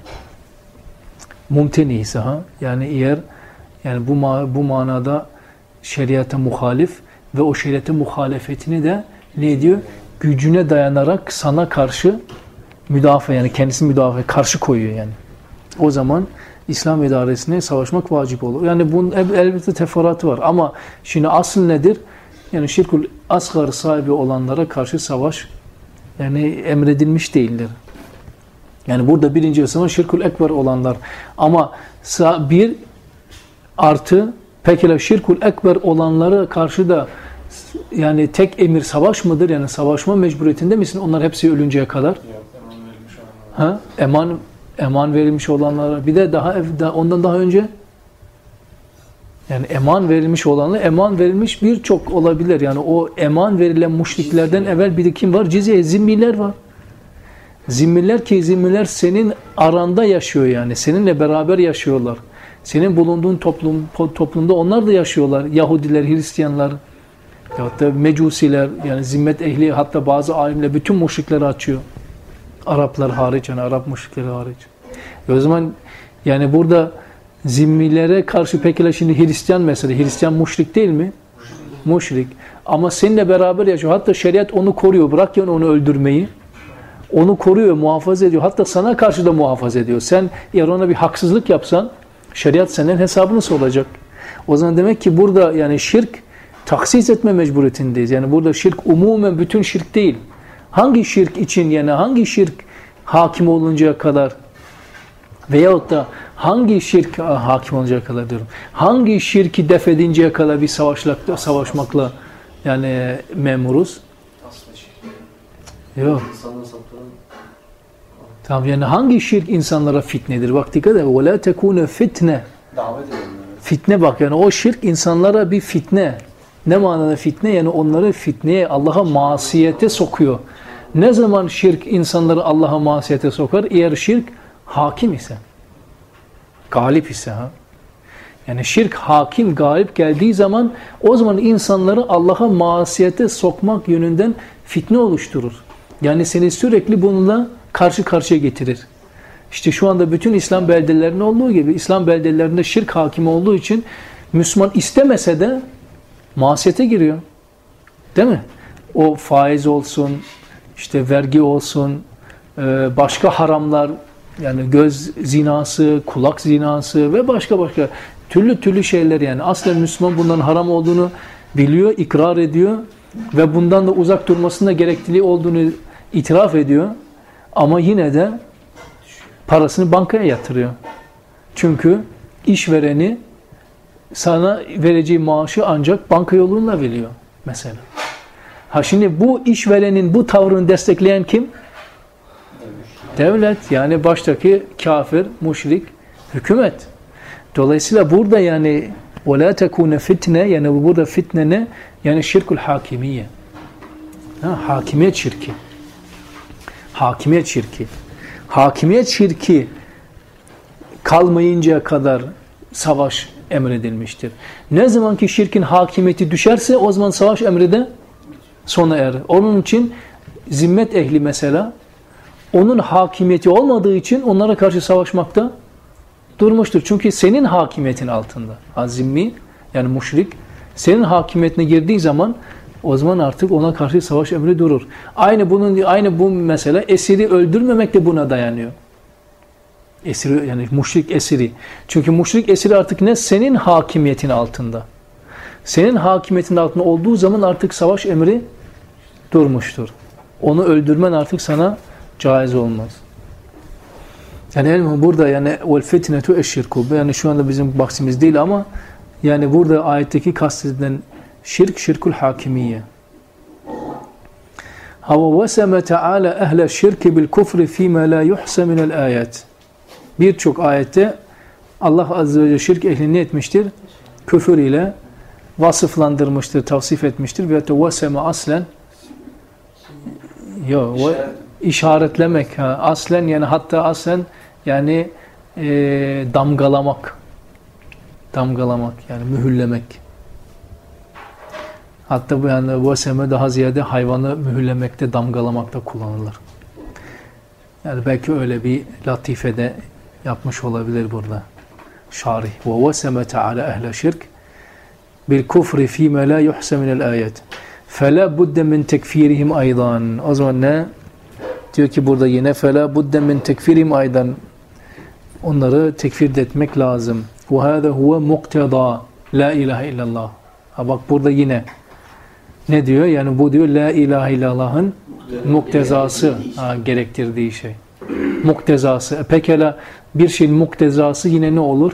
Mumteni ise yani eğer yani bu manada şeriata muhalif ve o şeriata muhalefetini de ne diyor? Gücüne dayanarak sana karşı müdafaa yani kendisi müdafaa karşı koyuyor yani. O zaman İslam idaresine savaşmak vacip olur. Yani bunun elbette teferruatı var ama şimdi asıl nedir? Yani şirkul asgar sahibi olanlara karşı savaş yani emredilmiş değildir. Yani burada birinci zaman şirkul ekber olanlar ama bir artı pekala şirkul ekber olanlara karşı da yani tek emir savaş mıdır? Yani savaşma mecburiyetinde misin? Onlar hepsi ölünceye kadar. Eman verilmiş olanlara. Bir de ondan daha önce Yani eman verilmiş olanla eman verilmiş birçok olabilir. Yani o eman verilen müşriklerden evvel bir de kim var? Cizye, zimmiler var. Zimmiler senin aranda yaşıyor yani. Seninle beraber yaşıyorlar. Senin bulunduğun toplumda onlar da yaşıyorlar. Yahudiler, Hristiyanlar, ya da Mecusiler, yani zimmet ehli, hatta bazı alimler bütün müşrikleri açıyor. Araplar hariç, yani Arap müşrikleri hariç. O zaman yani burada zimmilere karşı pekala şimdi Hristiyan mesela, Hristiyan müşrik değil mi? Müşrik. Ama seninle beraber yaşıyor. Hatta şeriat onu koruyor. Bırak yani onu öldürmeyi. Onu koruyor, muhafaza ediyor. Hatta sana karşı da muhafaza ediyor. Sen eğer ona bir haksızlık yapsan, şeriat senden hesabını soracak. O zaman demek ki burada yani şirk taksis etme mecburiyetindeyiz. Yani burada şirk umumen bütün şirk değil. Hangi şirk için, yani hangi şirk hakim oluncaya kadar veyahut da hangi şirk hakim oluncaya kadar diyorum. Hangi şirki def edinceye kadar bir savaşmakla yani memuruz? Yok. Tamam, yani hangi şirk insanlara fitnedir? Bak dikkat et. وَلَا تَكُونَ fitne. Fitne bak, yani o şirk insanlara bir fitne. Ne manada fitne? Yani onları fitneye, Allah'a masiyete sokuyor. Ne zaman şirk insanları Allah'a masiyete sokar? Eğer şirk hakim ise, galip ise. Yani şirk hakim, galip geldiği zaman o zaman insanları Allah'a masiyete sokmak yönünden fitne oluşturur. Yani seni sürekli bununla karşı karşıya getirir. İşte şu anda bütün İslam beldelerinde olduğu gibi, İslam beldelerinde şirk hakim olduğu için Müslüman istemese de masiyete giriyor. Değil mi? O faiz olsun, işte vergi olsun, başka haramlar, yani göz zinası, kulak zinası ve başka türlü şeyler yani. Aslen Müslüman bunların haram olduğunu biliyor, ikrar ediyor ve bundan da uzak durmasında gerekliliği olduğunu itiraf ediyor. Ama yine de parasını bankaya yatırıyor. Çünkü işvereni sana vereceği maaşı ancak banka yoluyla veriyor mesela. Şimdi bu işverenin bu tavrını destekleyen kim? Devlet, yani baştaki kafir, müşrik, hükümet. Dolayısıyla burada yani وَلَا تَكُونَ fitne, yani burada fitne ne? Yani şirkul hakimiye. Hakimiyet şirki. Hakimiyet şirki. Hakimiyet şirki kalmayıncaya kadar savaş emredilmiştir. Ne zaman ki şirkin hakimiyeti düşerse o zaman savaş emri de sona erer. Onun için zimmet ehli mesela onun hakimiyeti olmadığı için onlara karşı savaşmakta durmuştur. Çünkü senin hakimiyetin altında. Zimmi yani müşrik senin hakimiyetine girdiği zaman o zaman artık ona karşı savaş emri durur. Aynı bu mesela esiri öldürmemek de buna dayanıyor. Esiri yani müşrik esiri. Çünkü müşrik esiri artık ne? Senin hakimiyetin altında. Senin hakimiyetin altında olduğu zaman artık savaş emri durmuştur. Onu öldürmen artık sana caiz olmaz. Yani burada yani vel fitnetu eşşirku. Yani şu anda bizim bahsimiz değil ama yani burada ayetteki kastedilen şirkul hakimiyye. Hava veseme teala ehle şirki bil kufri fîmâ lâ yuhsa minel âyet. Birçok ayette Allah Azze ve Celle şirk ehlini ne etmiştir? Küfür ile vasıflandırmıştır, tavsif etmiştir. Ve veseme aslen işaretlemek. Aslen yani hatta aslen yani damgalamak. Damgalamak yani mühürlemek. Hatta bu yani veseme daha ziyade hayvanı mühürlemekte, damgalamakta kullanılır. Yani belki öyle bir latifede yapmış olabilir burada. Şarih. Ve veseme teala ehle şirk bil kufri fîme lâ yuhsa minel âyet. فَلَا بُدَّ مِنْ تَكْفِيرِهِمْ اَيْضًا. O zaman ne? Diyor ki burada yine فَلَا بُدَّ مِنْ تَكْفِيرِهِمْ اَيْضًا. Onları tekfir etmek lazım. وَهَذَا هُوَ مُقْتَضَى لَا اِلَٰهَ اِلَّا اللّٰهِ. Bak burada yine ne diyor? Yani bu diyor la ilahe illallah'ın muktezası gerektirdiği şey. Muktezası. Pekala bir şeyin muktezası yine ne olur?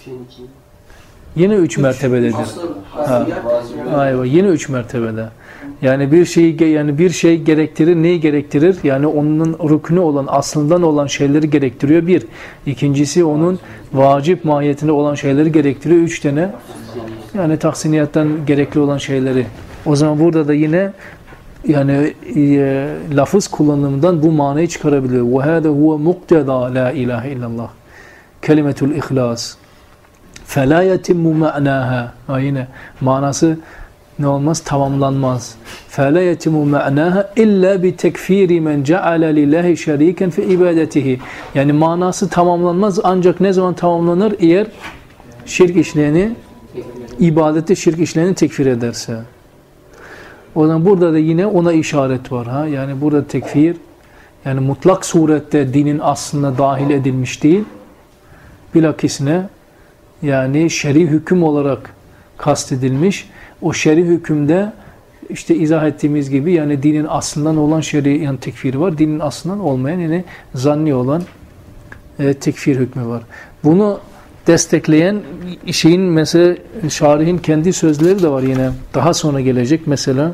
Yine 3 mertebededir. Ayva, yine 3 mertebede. Yani bir şey gerektirir. Neyi gerektirir? Yani onun rüknü olan, aslından olan şeyleri gerektiriyor. Bir. İkincisi onun vacip mahiyetinde olan şeyleri gerektiriyor. 3 tane. Yani tahsiniyattan gerekli olan şeyleri. O zaman burada da yine yani lafız kullanımından bu manayı çıkarabiliyor. وَهَذَا هُوَ مُقْتَدَى لَا إِلَٰهِ اِلَّا اللّٰهِ Kelimetul İhlas. فَلَا يَتِمُّ مَعْنَاهَا Yine manası ne olmaz? Tamamlanmaz. فَلَا يَتِمُّ مَعْنَاهَا اِلَّا بِتَكْفِيرِ مَنْ جَعَلَ لِلّٰهِ شَر۪يكًا فِي ibadetihi. Yani manası tamamlanmaz ancak ne zaman tamamlanır? Eğer şirk işleyeni, ibadette şirk işleyeni tekfir ederse. O zaman burada da yine ona işaret var. Yani burada tekfir, yani mutlak surette dinin aslına dahil edilmiş değil. Bilakisine yani şer'i hüküm olarak kastedilmiş. O şer'i hükümde işte izah ettiğimiz gibi yani dinin aslından olan şer'i yani tekfir var. Dinin aslından olmayan yani zanni olan tekfir hükmü var. Bunu destekleyen şeyin mesela şarihin kendi sözleri de var yine. Daha sonra gelecek mesela.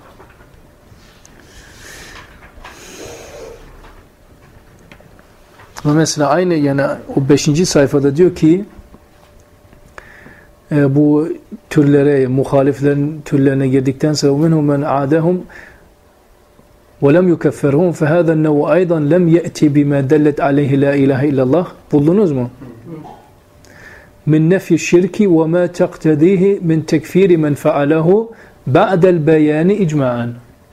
Mesela aynı yani o 5. sayfada diyor ki bu türlere, muhaliflerin türlerine girdikten sonra minhum men adahum ve lem yukefferhum fe hâzâ nev'u aydan lem ye'ti bima dellet aleyhi la ilahe illallah. Buldunuz mu? Min nefyi şirki ve ma teqtedihi min tekfiri men fealehu ba'del beyani icma'an.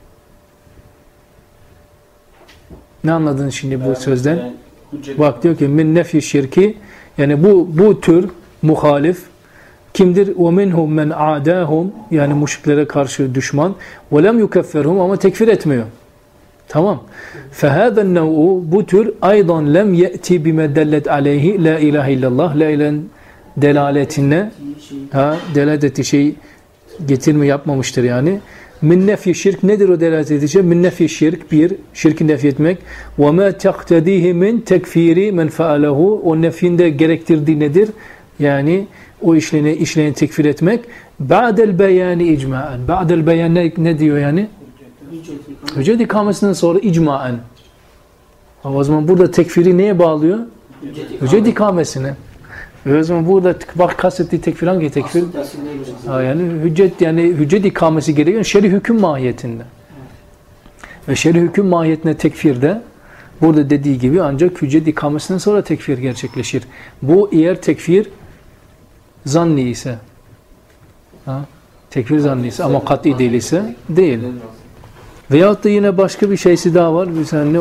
Ne anladın şimdi bu sözden? Bak diyor ki min nefyi şirki yani bu tür muhalif kimdir? وَمِنْهُمْ مَنْ عَادَاهُمْ yani müşriklere karşı düşman وَلَمْ يُكَفَّرْهُمْ ama tekfir etmiyor. Tamam. فَهَذَا النَّوْءُ bu tür aydan lem ye'ti bime dellet aleyhi la ilahe illallah la ilahen delaletine delalet ettiği şey getirme yapmamıştır yani. Min nefi şirk nedir o delalet ettiği şey? Min nefi şirk bir, şirki nefi etmek. وَمَا تَقْتَدِيهِ مِنْ tekfiri men fealehu o nefinde gerektirdiği nedir? Yani o işleyeni tekfir etmek. Ba'del beyani icmaen. Ba'del beyan ne diyor yani? Hüccet ikamesinden sonra icmaen. O zaman burada tekfiri neye bağlıyor? Hüccet ikamesine. O zaman burada bak kastettiği tekfir hangi tekfir? Yani hüccet ikamesi gerekiyor şer'i hüküm mahiyetinde. Ve şer'i hüküm mahiyetine tekfirde burada dediği gibi ancak hüccet ikamesinden sonra tekfir gerçekleşir. Bu eğer tekfir zanni ise tekfir zanni ise ama kat'i değil ise değil. Veyahut da yine başka bir şeysi daha var. Bir saniye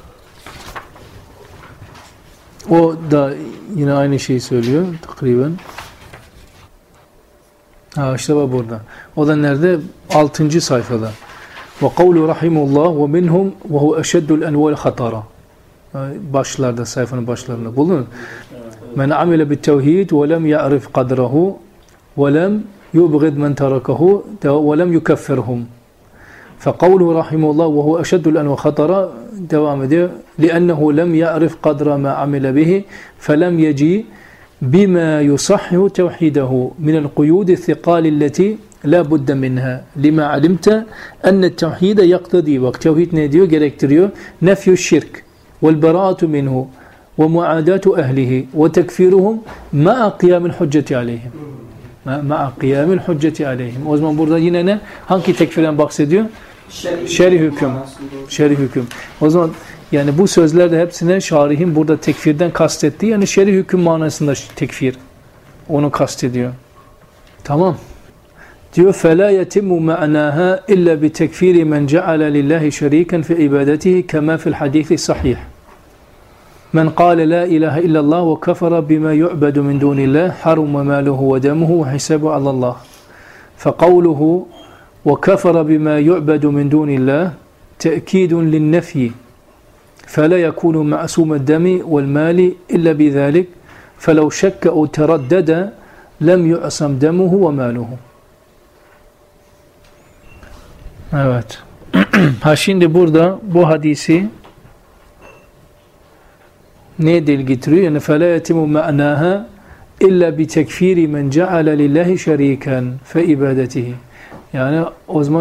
o da yine aynı şeyi söylüyor takriben. İşte bak burada. O da nerede? 6. sayfada. Ve kavlu rahimullah ve minhum ve hu eşeddül envel hatara. Başlarda, sayfanın başlarında bulun. Men amile bit tevhid ve lem ya'rif kadrahu ve lem yubghid men terakahu ve lem yukeffirhum. فقوله رحمه الله وهو أشد الأنواع خطرا devam ediyor. لأنه لم يعرف قدر ما عمل به فلم يجي بما يصحح توحيده من القيود الثقال التي لا بد منها لما علمت أن التوحيد يقتضي وقت توحيد ne diyor gerektiriyor نفي الشرك والبراءة منه ومعاداة أهله وتكفيرهم مع قيام الحجة عليهم مع قيام الحجة عليهم. O zaman burada yine ne? Hangi tekfirden bahsediyor? Şer'i hüküm. Şer'i hüküm. O zaman yani bu sözlerde hepsine şarihin burada tekfirden kastettiği yani şer'i hüküm manasında tekfir. Onu kastediyor. Tamam. Diyor فَلَا يَتِمُّ مَعْنَاهَا إِلَّا بِتَكْفِيرِ مَنْ جَعَلَ لِلّٰهِ شَر۪يكًا فِي عِبَادَتِهِ كَمَا فِي الْحَدِيثِ الصَّحِيحِ مَنْ قَالَ لَا إِلَهَ إِلَّا اللّٰهِ وَكَفَرَ بِمَا يُعْبَدُ مِنْ دُونِ اللّٰهِ حَرُمَ مَالُهُ وَدَمُهُ وَحِسَابُهُ عَلَى اللّٰهِ فَقَوْلُهُ وَكَفَرَ بِمَا يُعْبَدُ مِنْ دُونِ اللّٰهِ تَأْكِيدٌ لِلنَّفْيِ فَلَا يَكُونُ مَعْصُومَ الدَّمِ وَالْمَالِ إِلَّا بِذَلِكَ فَلَوْ شَكَّ أَوْ تَرَدَّدَ لَمْ يُعْصَمْ دَمُهُ وَمَالُهُ. Evet. Şimdi burada bu hadisi neye delil getiriyor? Yani فَلَا يَتِمُ مَعْنَاهَا إِلَّا بِتَكْفِيرِ مَنْ جَعَلَ لِلّٰهِ شَر۪يكًا فَاِبَادَتِهِ. Yani o zaman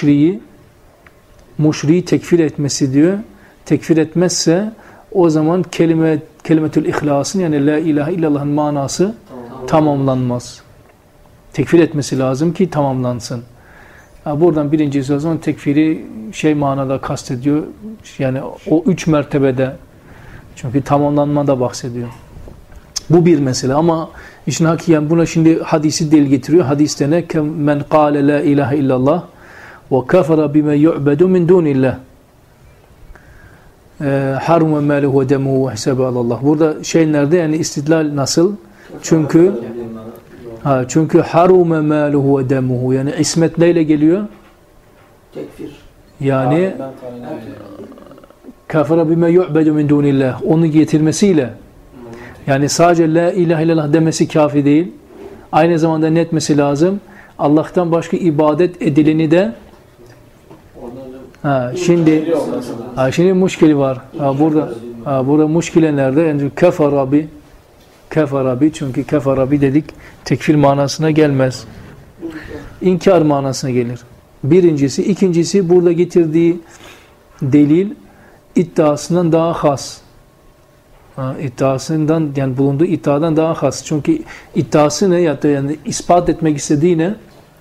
muşriyi tekfir etmesi diyor. Tekfir etmezse o zaman kelimetül ihlasın yani la ilahe illallah'ın manası tamamlanmaz. Tekfir etmesi lazım ki tamamlansın. Buradan birincisi o zaman tekfiri manada kastediyor. Yani o 3 mertebede. Çünkü tamamlanmada bahsediyor. Bu bir mesele ama işin hakikaten buna şimdi hadisi delil getiriyor. Hadiste ne? Men kâle la ilahe illallah ve kafara bime yu'bedu min dunillah. Harume mâlehu ve demuhu ve hesabı alallah. Burada nerede? Yani istidlal nasıl? Çünkü harume mâlehu ve demuhu. Yani ismet neyle geliyor? Tekfir. Yani kafara bime yu'bedu min dunillah. Onu getirmesiyle yani sadece la ilahe illallah demesi kafi değil. Aynı zamanda ne etmesi lazım? Allah'tan başka ibadet edileni de şimdi muşkili var. Burada muşkile nerede? Yani kefara bi çünkü kefara bi dedik tekfir manasına gelmez. İnkar manasına gelir. Birincisi. İkincisi burada getirdiği delil iddiasından daha has. İddiasından yani bulunduğu iddiadan daha has. Çünkü iddiası ne? Yani ispat etmek istediği ne?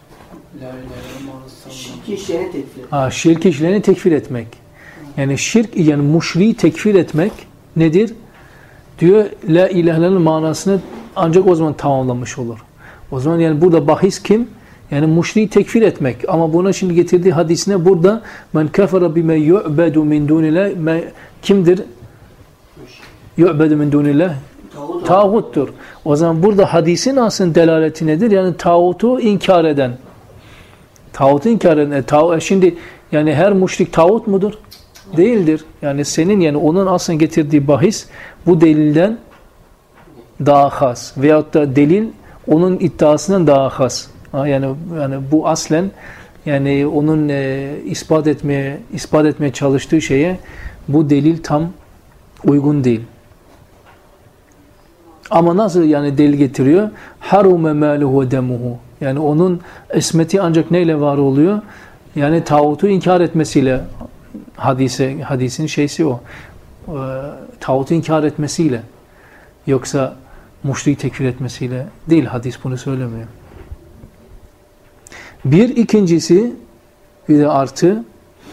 Şirk işlerini tekfir etmek. Yani şirk yani muşriyi tekfir etmek nedir? Diyor la ilahe illallah'ın manasını ancak o zaman tamamlamış olur. O zaman yani burada bahis kim? Yani muşriyi tekfir etmek. Ama buna şimdi getirdiği hadisine burada men kafara bime yu'bedu min dunillah kimdir? Yu'bedu min dunillah tağuttur. O zaman burada hadisin aslında delaleti nedir? Yani tağutu inkar eden. Tağutu inkar eden. Şimdi yani her müşrik tağut mudur? Değildir. Yani senin yani onun aslında getirdiği bahis bu delilden daha has. Veyahut da delil onun iddiasından daha has. Yani bu aslen yani onun ispat etmeye çalıştığı şeye bu delil tam uygun değil. Ama nasıl yani delil getiriyor? Harume mâluhu ve demuhu. Yani onun ismeti ancak neyle var oluyor? Yani tağutu inkar etmesiyle hadisin şeysi o. Tağutu inkar etmesiyle. Yoksa muşriyi tekfir etmesiyle değil. Hadis bunu söylemiyor. İkincisi bir de artı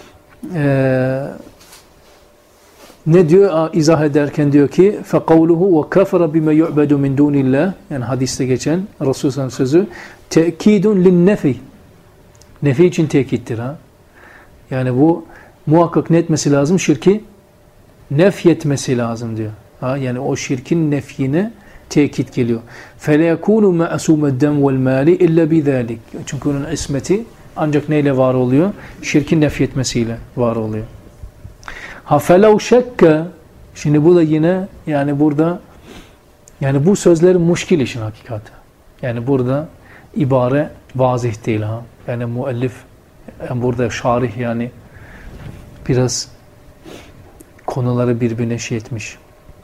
ne diyor izah ederken diyor ki فَقَوْلُهُ وَكَفَرَ بِمَا يُعْبَدُ مِنْ دُونِ اللّٰهِ yani hadiste geçen Resulullah sözü tekidun linnefi nefi için tekittir. Yani bu muhakkak ne etmesi lazım? Şirki nefyetmesi lazım diyor. Yani o şirkin nefyine tekit geliyor. فَلَيَكُونُ مَعْسُومَ الدَّمْ وَالْمَالِ اِلَّا بِذَٰلِكِ çünkü onun ismeti ancak neyle var oluyor? Şirkin nefyetmesiyle var oluyor. فَلَوْ شَكَّ şimdi bu da yine yani burada yani bu sözlerin muşkil işin hakikati. Yani burada ibare vazih değil. Yani müellif yani burada şarih yani biraz konuları birbirine etmiş.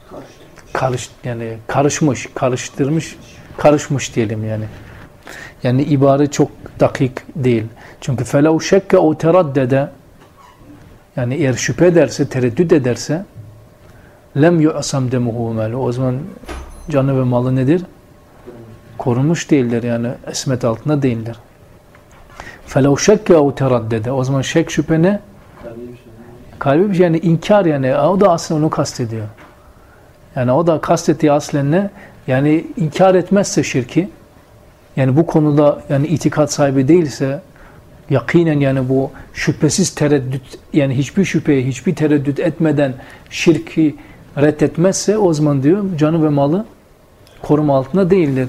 Karışmış diyelim yani. Yani ibare çok dakik değil. Çünkü فَلَوْ شَكَّ اَوْ تَرَدَّدَ yani eğer şüphe ederse, tereddüt ederse lem yu'sam demuhu malu. O zaman canı ve malı nedir? Korunmuş değildir. Yani ismet altında değildir. فَلَوْ شَكَّ اَوْ تَرَدَّدَ o zaman şek şüphe ne? Kalbi bir şey yani inkar yani. O da aslında onu kastediyor. Yani o da kastettiği aslen ne? Yani inkar etmezse şirki yani bu konuda yani itikat sahibi değilse yakinen yani bu şüphesiz tereddüt yani hiçbir şüpheye hiçbir tereddüt etmeden şirki reddetmezse o zaman diyor canı ve malı koruma altında değildir.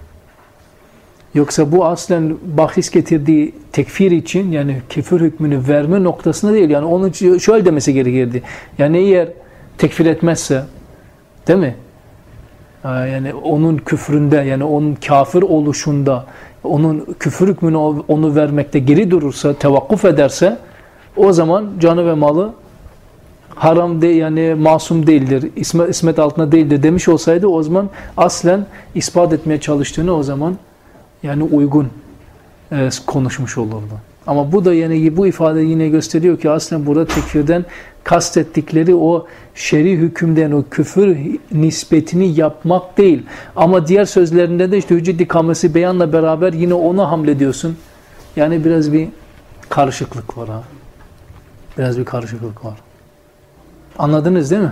Yoksa bu aslen bahis getirdiği tekfir için yani küfür hükmünü verme noktasında değil. Yani onun şöyle demesi gerekirdi. Yani eğer tekfir etmezse değil mi? Yani onun küfründe yani onun kafir oluşunda onun küfür hükmünü onu vermekte geri durursa, tevakkuf ederse o zaman canı ve malı haram değil yani masum değildir, ismet altında değildir demiş olsaydı o zaman aslen ispat etmeye çalıştığını o zaman yani uygun konuşmuş olurdu. Ama bu da yani bu ifade yine gösteriyor ki aslında burada tekfirden kastettikleri o şer'i hükümden o küfür nispetini yapmak değil. Ama diğer sözlerinde de işte hüccet ikamesi beyanla beraber yine ona hamlediyorsun. Yani biraz bir karışıklık var ha. Biraz bir karışıklık var. Anladınız değil mi?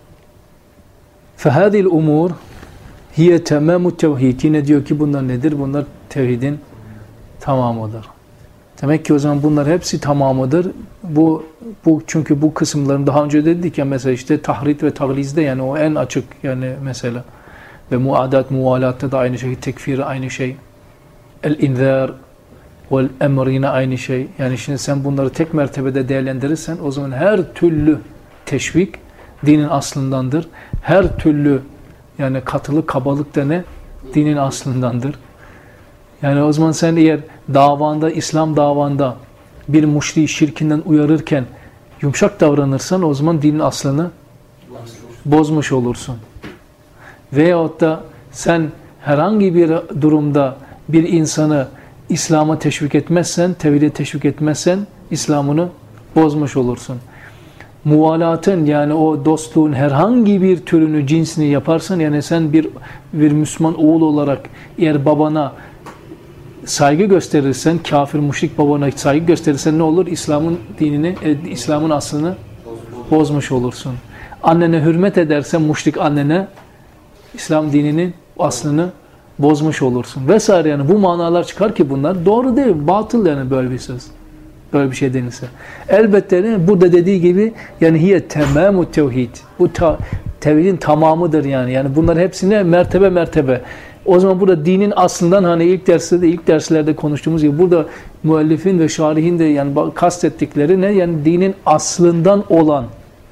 فَهَذِي الْاُمُورِ هِيَ تَمَامُ التَّوْحِيدِ. Yine diyor ki bunlar nedir? Bunlar tevhidin tamamıdır. Demek ki o zaman bunlar hepsi tamamıdır. Bu çünkü bu kısımların daha önce dedik ya mesela işte tahrit ve taglizde yani o en açık yani mesela ve muadat muvalatta da aynı şey, tekfir aynı şey. El-inzar vel emr yine aynı şey. Yani şimdi sen bunları tek mertebede değerlendirirsen o zaman her türlü teşvik dinin aslındandır. Her türlü yani katılık, kabalık da ne? Dinin aslındandır. Yani o zaman sen eğer davanda, İslam davanda bir müşriği şirkinden uyarırken yumuşak davranırsan o zaman dinin aslını bozmuş olursun. Veyahut da sen herhangi bir durumda bir insanı İslam'a teşvik etmezsen, tevhide teşvik etmezsen İslam'ını bozmuş olursun. Muvalatın yani o dostluğun herhangi bir türünü, cinsini yaparsan yani sen bir Müslüman oğul olarak eğer babana saygı gösterirsen, kafir müşrik babana saygı gösterirsen ne olur? İslam'ın dinini, İslam'ın aslını bozmuş olursun. Annene hürmet edersen müşrik annene İslam dininin aslını bozmuş olursun. Vesaire yani bu manalar çıkar ki bunlar doğru değil, batıl yani böyle bir söz. Böyle bir şey denilse. Elbette burada dediği gibi yani hiye temamu tevhid. Bu tevhidin tamamıdır yani. Yani bunların hepsine mertebe mertebe. O zaman burada dinin aslından hani ilk derslerde konuştuğumuz gibi burada müellifin ve şarihin de yani kastettikleri ne? Yani dinin aslından olan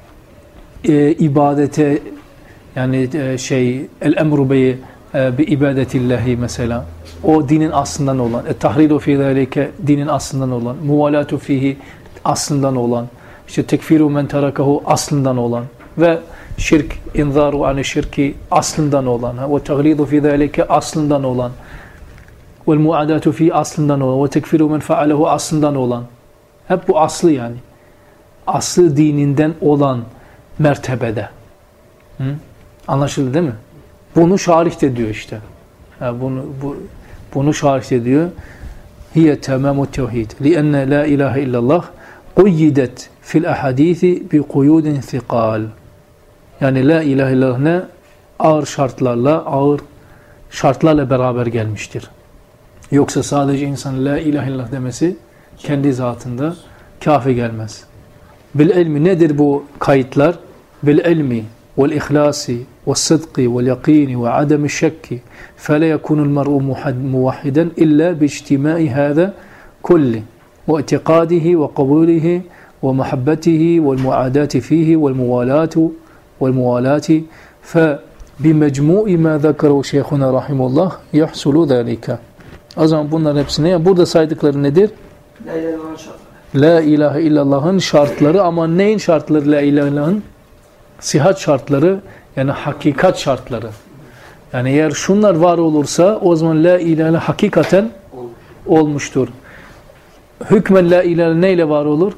ibadete yani el-emru bi ibadetillahi mesela. O dinin aslından olan. Tahridu fi zalike dinin aslından olan. Muvalatu fihi aslından olan. İşte tekfiru men terakahu aslından olan. Ve şirk, inzaru ani şirki aslından olan. Ve tahridu fi zalike aslından olan. Ve muadatu fi aslından olan. Ve tekfiru men faalehu aslından olan. Hep bu aslı yani. Aslı dininden olan mertebede. Anlaşıldı değil mi? Bunu şarih de diyor işte. Yani bunu şarih ediyor. Hiye temamu tevhid. Lianne la ilahe illallah quyyidet fil ahadisi bi quyudin thiqal. Yani la ilahe illallah ne? Ağır şartlarla beraber gelmiştir. Yoksa sadece insan la ilahe illallah demesi kendi zatında kafi gelmez. Bil ilmi nedir bu kayıtlar? Bil ilmi والإخلاص والصدق واليقين وعدم الشك فلا يكون المرء موحدا إلا باجتماع هذا كله واعتقاده وقبوله ومحبته والمعاداة فيه والموالاة فبمجموع ما ذكره شيخنا رحمه الله يحصل ذلك. O zaman bunların hepsine burada saydıkları nedir? La ilahe illallah'ın şartları ama neyin şartları la ilahe illallah'ın? Sihat şartları yani hakikat şartları. Yani eğer şunlar var olursa o zaman la ilahe hakikaten olmuştur. Hükmen la ilahe neyle var olur?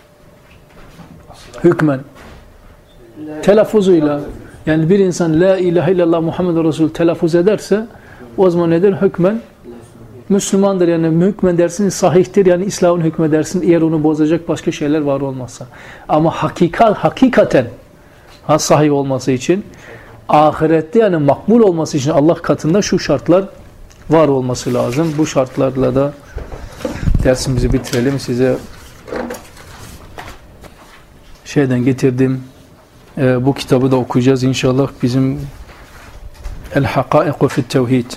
Hükmen. Telaffuzuyla. Yani bir insan la ilahe illallah Muhammed Resul telaffuz ederse o zaman nedir? Hükmen Müslümandır yani hükmen dersin sahihtir yani İslam'ın hükmedersin eğer onu bozacak başka şeyler var olmazsa. Ama hakikaten sahih olması için ahirette yani makbul olması için Allah katında şu şartlar var olması lazım. Bu şartlarla da dersimizi bitirelim. Size getirdim. Bu kitabı da okuyacağız inşallah. Bizim El-Hakaiku fi Tevhid.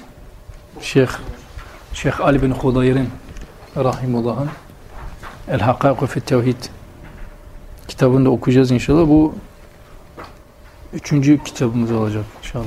Şeyh Ali bin Hudayr'in rahimullah'ın El-Hakaiku fi Tevhid kitabını da okuyacağız inşallah. Bu 3. kitabımız olacak inşallah.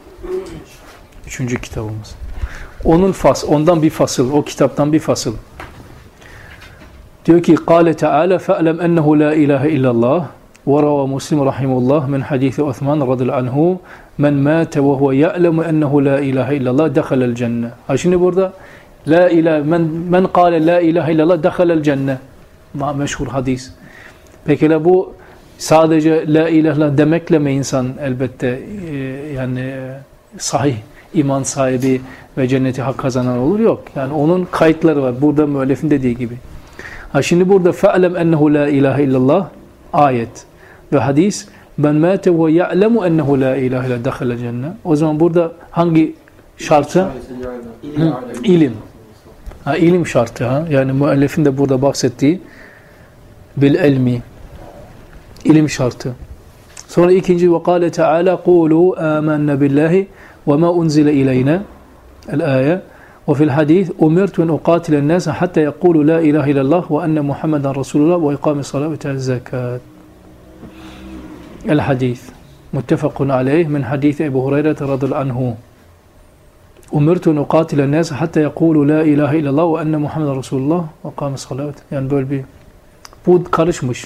3. kitabımız. Ondan bir fasıl, o kitaptan bir fasıl. Diyor ki: "Kâle Teâlâ fe'lem ennehu la ilahe illallah ve rava Muslim rahimehullah min hadisi Osman radıyallahu anhu men mâte ve huve ya'lemu ennehu la ilahe illallah dehalel cennet." Ha şimdi burada La ilahe men kâle la ilahe illallah dehalel cennet. Meşhur hadis. Peki bu sadece la ilahe illallah demekle mi insan elbette yani sahih iman sahibi ve cenneti hak kazanan olur? Yok. Yani onun kayıtları var. Burada müellifin dediği gibi. Şimdi burada fe'lem ennehu la ilahe illallah ayet ve hadis ben mâte ve ya'lemu ennehu la ilahe illallah dehalel cennet. O zaman burada hangi şartı? İlim. İlim şartı. Yani müellifin de burada bahsettiği bil ilmi. İlim şartı. Sonra ikinci ve kâle teâlâ kûlû âmennâ billahi ve mâ unzile ileyne el-âye ve fil hadîth umirtu en uqâtilen nâse hattâ yekûlû lâ ilâhe illallah ve enne Muhammeden Resulullah ve ikâmis salâ ve te'ez zekât. El-hadîth muttefakun aleyh min hadîth Ebu Hureyre radıyallahu anhu. Umirtu en uqâtilen nâse hattâ yekûlû lâ ilâhe illallah ve enne Muhammeden Resulullah ve ikâmis salâ. Yani böyle bir bu karışmış.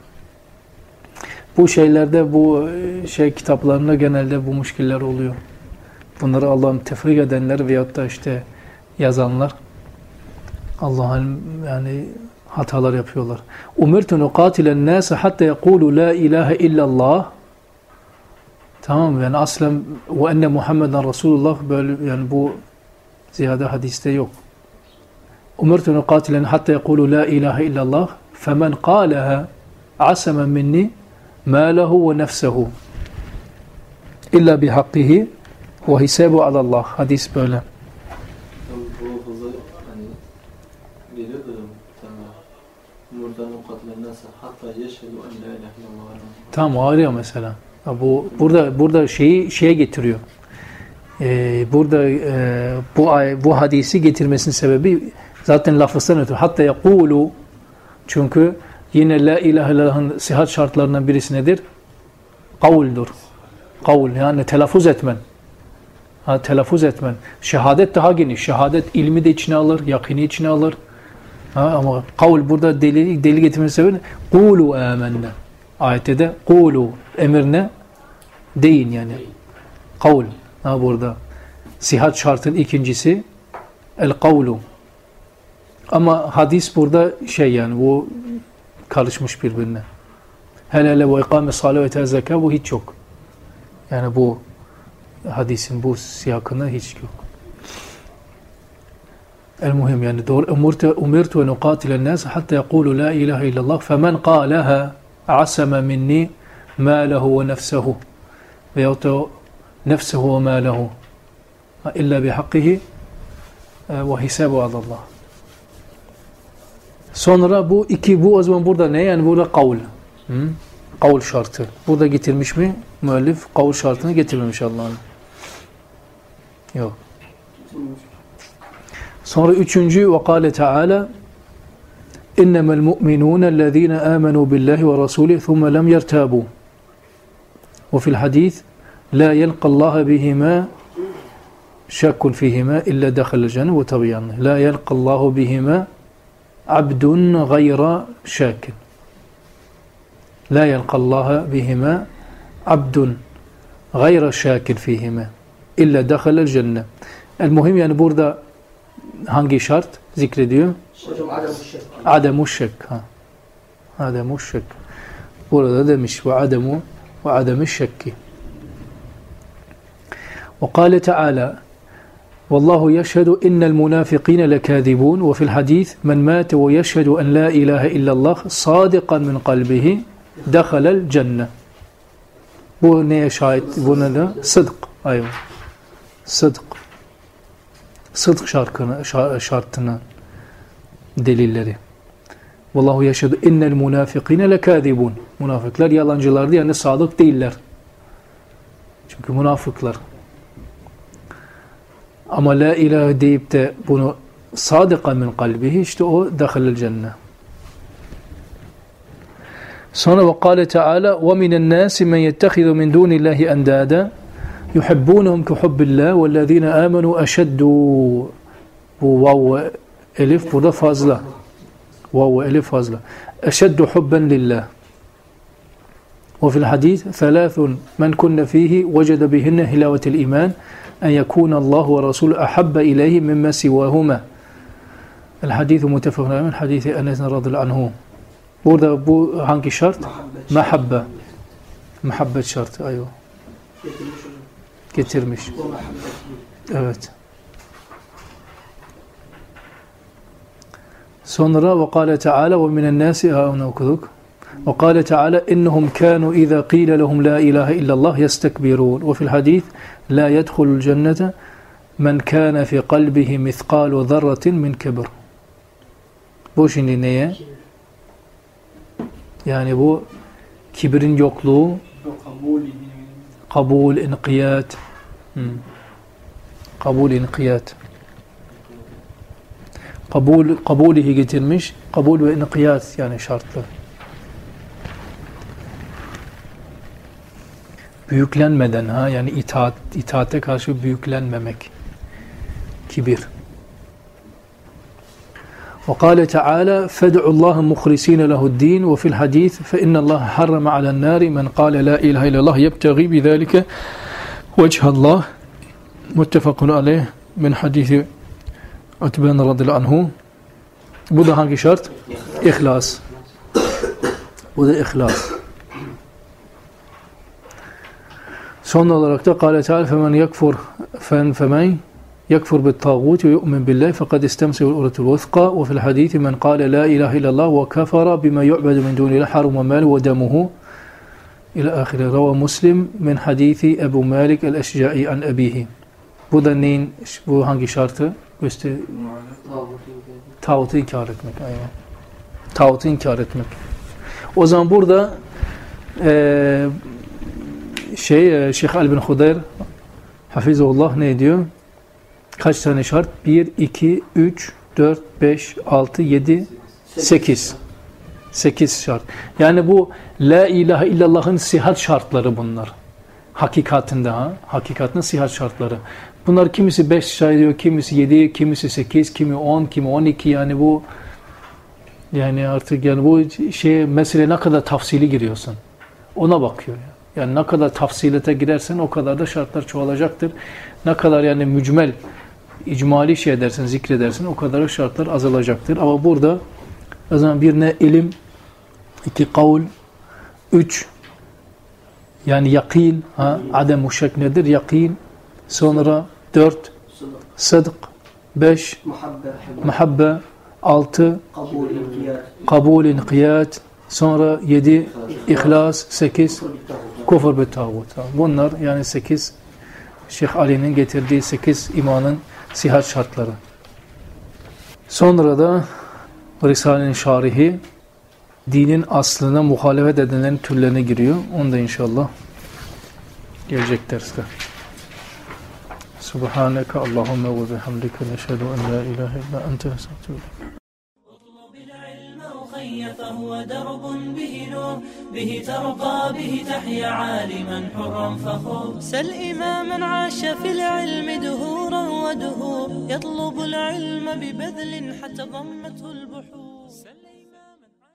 Bu şeylerde, bu kitaplarında genelde bu müşkiller oluyor. Bunları Allah'ın tefrik edenler veyahut da işte yazanlar Allah'ın yani hatalar yapıyorlar. Umirtu nuqatilen nase hatta yekulu la ilahe illallah. Tamam mı? Yani aslen ve enne Muhammeden Resulullah böyle yani bu ziyade hadiste yok. Umirtu nuqatilen hatta yekulu la ilahe illallah femen qalaha asama minni mâlehu ve nefsehu illa bihakkihi ve hisabu alallah. Hadis böyle. Bu hızı hani geliyor da buradan o katılan nasıl hatta yeşil en la ilahe illallah. Tam ağrıyor mesela. Bu burada şeye getiriyor. Bu hadisi getirmesinin sebebi zaten lafızdan ötürü. Hatta yekulu çünkü yine la ilahe illallah'ın sıhhat şartlarından birisi nedir? Kavuldur. Kavul yani telaffuz etmen. Telaffuz etmen. Şehadet daha geniş. Şehadet ilmi de içine alır, yakini içine alır. Ama kavul burada deli getirmesi sebebi kulu amenne. Ayette de kulu emirne deyin yani. Kavul. Burada. Sıhhat şartın ikincisi el kavlu. Ama hadis burada yani bu karışmış birbirine. Hele ve ikame salâ ve tezekâ bu hiç yok. Yani bu hadisin bu siyakında hiç yok. El-muhim yani doğru. Umirtu en uqatilen nâse hatta yekûlu la ilahe illallah femen qâleha asama minni mâlehu ve nefsehu veyahut da nefsehu ve mâlehu illa bihakkihi ve hisabu alallah. Sonra bu o zaman burada ne? Yani burada kavl. Kavl şartı. Burada getirmiş mi? Müellif kavl şartını getirmemiş Allah'ın. Yok. Sonra üçüncü ve kâle teâlâ innemel mu'minûne ellezîne âmenû billahi ve rasûlih thumme lem yertâbû ve fil hadîth la yelqallâhe bihimâ şakkun fihimâ illa dehalel cennet ve tabiyanlı. La yelqallâhu bihimâ abdun gayra şakin. La yelqallâhe bihimâ abdun gayra şakin fihimâ illa dehalel cennet. El-muhim yani burada hangi şart zikrediyor? Hocam ademu şek. Ademu şek. Burada demiş ve ademu şekki. Ve kâle teâlâ Vallahu yeşhedü innel münâfikîne lekâzibûn ve fil hadîth men mâte ve yeşhedü en la ilahe illallah sâdikan min kalbihi dehalel cennet. Bu neye şahit? Bu ne de? Sıdk. Aynen. Sıdk. Sıdk şartına delilleri. Vallahu yeşhedü innel münâfikîne lekâzibûn. Münafıklar yalancılardı yani sadık değiller. Çünkü münafıklar. Ama la ilahe deyip de bunu sadikan min kalbihi işte o dehalel cennet. Sonra ve kâle teâlâ ve minen nâsi men yettehizu min dûnillâhi endâda yuhibbûnehum ki hubbillâh vellezîne âmenû eşeddû. Bu vav ve elif burada fazla. Vav ve elif fazla. Eşeddu hubben lillah. Ve fil hadîth thelâthun men kunne fîhi vecede bihinne hilâvetel iman en yekûne Allah ve Resulü ahabbe ileyhi mimme sivâhuma El hadithu muttefakun aleyh min hadisi Enes radıyallahu anhu. Burada bu hangi şart? Mahabbe. Muhabbet şartı. Ayva. Getirmiş. Evet. Sonra ve kâle Teala ve minen nâsi onu okuduk. Ve kâle Teala innehum kânû izâ qîle lehum la ilahe illallah yestekbirûn. Ve fil hadith la yedhulul cennete men kâne fi kalbihi mithqâlu zarratin min kibr. Bu şimdi neye? Yani bu kibrin yokluğu, kabul, inkiyat. Kabul, inkiyat. Kabulihi getirmiş. Kabul ve inkiyat yani şartlı. Büyüklenmeden yani itaate karşı büyüklenmemek. Kibir. وقال تعالى فادعوا الله مخلصين له الدين وفي الحديث فإن الله حرم على النار من قال لا إله إلا الله يبتغي بذلك وجه الله متفق عليه من حديث عتبان رضي الله عنه. Bu da hangi şart? İhlas. Bu da ihlas. Son olarak da قال تعالى فمن يكفر بالطاغوت ويؤمن بالله فقد استمسك بالعروة الوثقى وفي الحديث من قال لا إله إلا الله وكفر بما يعبد من دون الله حرم ماله ودمه إلى آخره. رواه مسلم من حديث أبو مالك الأشجعي عن أبيه. Bu da neyin? Bu hangi şartı? Tağutu inkar etmek. Aynen. Tağutu inkar etmek. O zaman burada Şeyh Ali bin Hudeyr Hafizullah ne diyor? Kaç tane şart? 1, 2, 3, 4, 5, 6, 7, 8. 8 şart. Yani bu La ilahe illallah'ın sihat şartları bunlar. Hakikatinde hakikatinde sihat şartları. Bunlar kimisi 5 sayıyor, kimisi 7, kimisi 8, kimi 10, kimi 12 yani bu yani artık yani bu mesele ne kadar tafsili giriyorsun. Ona bakıyor. Yani ne kadar tafsilete girersen o kadar da şartlar çoğalacaktır. Ne kadar yani mücmel, icmali edersen, zikredersen o kadar şartlar azalacaktır. Ama burada o zaman bir ne ilim, 2 kavl, 3 yani yakin, adem-u şek nedir? Yakin. Sonra 4 sıdk, 5 muhabbe, 6 kabul, inkiyat, sonra 7 ihlas, 8 kufr ve tağut. Bunlar yani 8 Şeyh Ali'nin getirdiği 8 imanın sihat şartları. Sonra da Risale'nin şarihi dinin aslına muhalefet edenlerin türlerine giriyor. Onu da inşallah gelecek derste. Subhaneke Allahümme ve bihamdike neşhedü en la ilahe illa ente estağfirullah. فهو درب به نور به ترقى به تحيا عالما حرا فخور سل إماما عاش في العلم دهورا ودهور يطلب العلم ببذل حتى ضمته البحور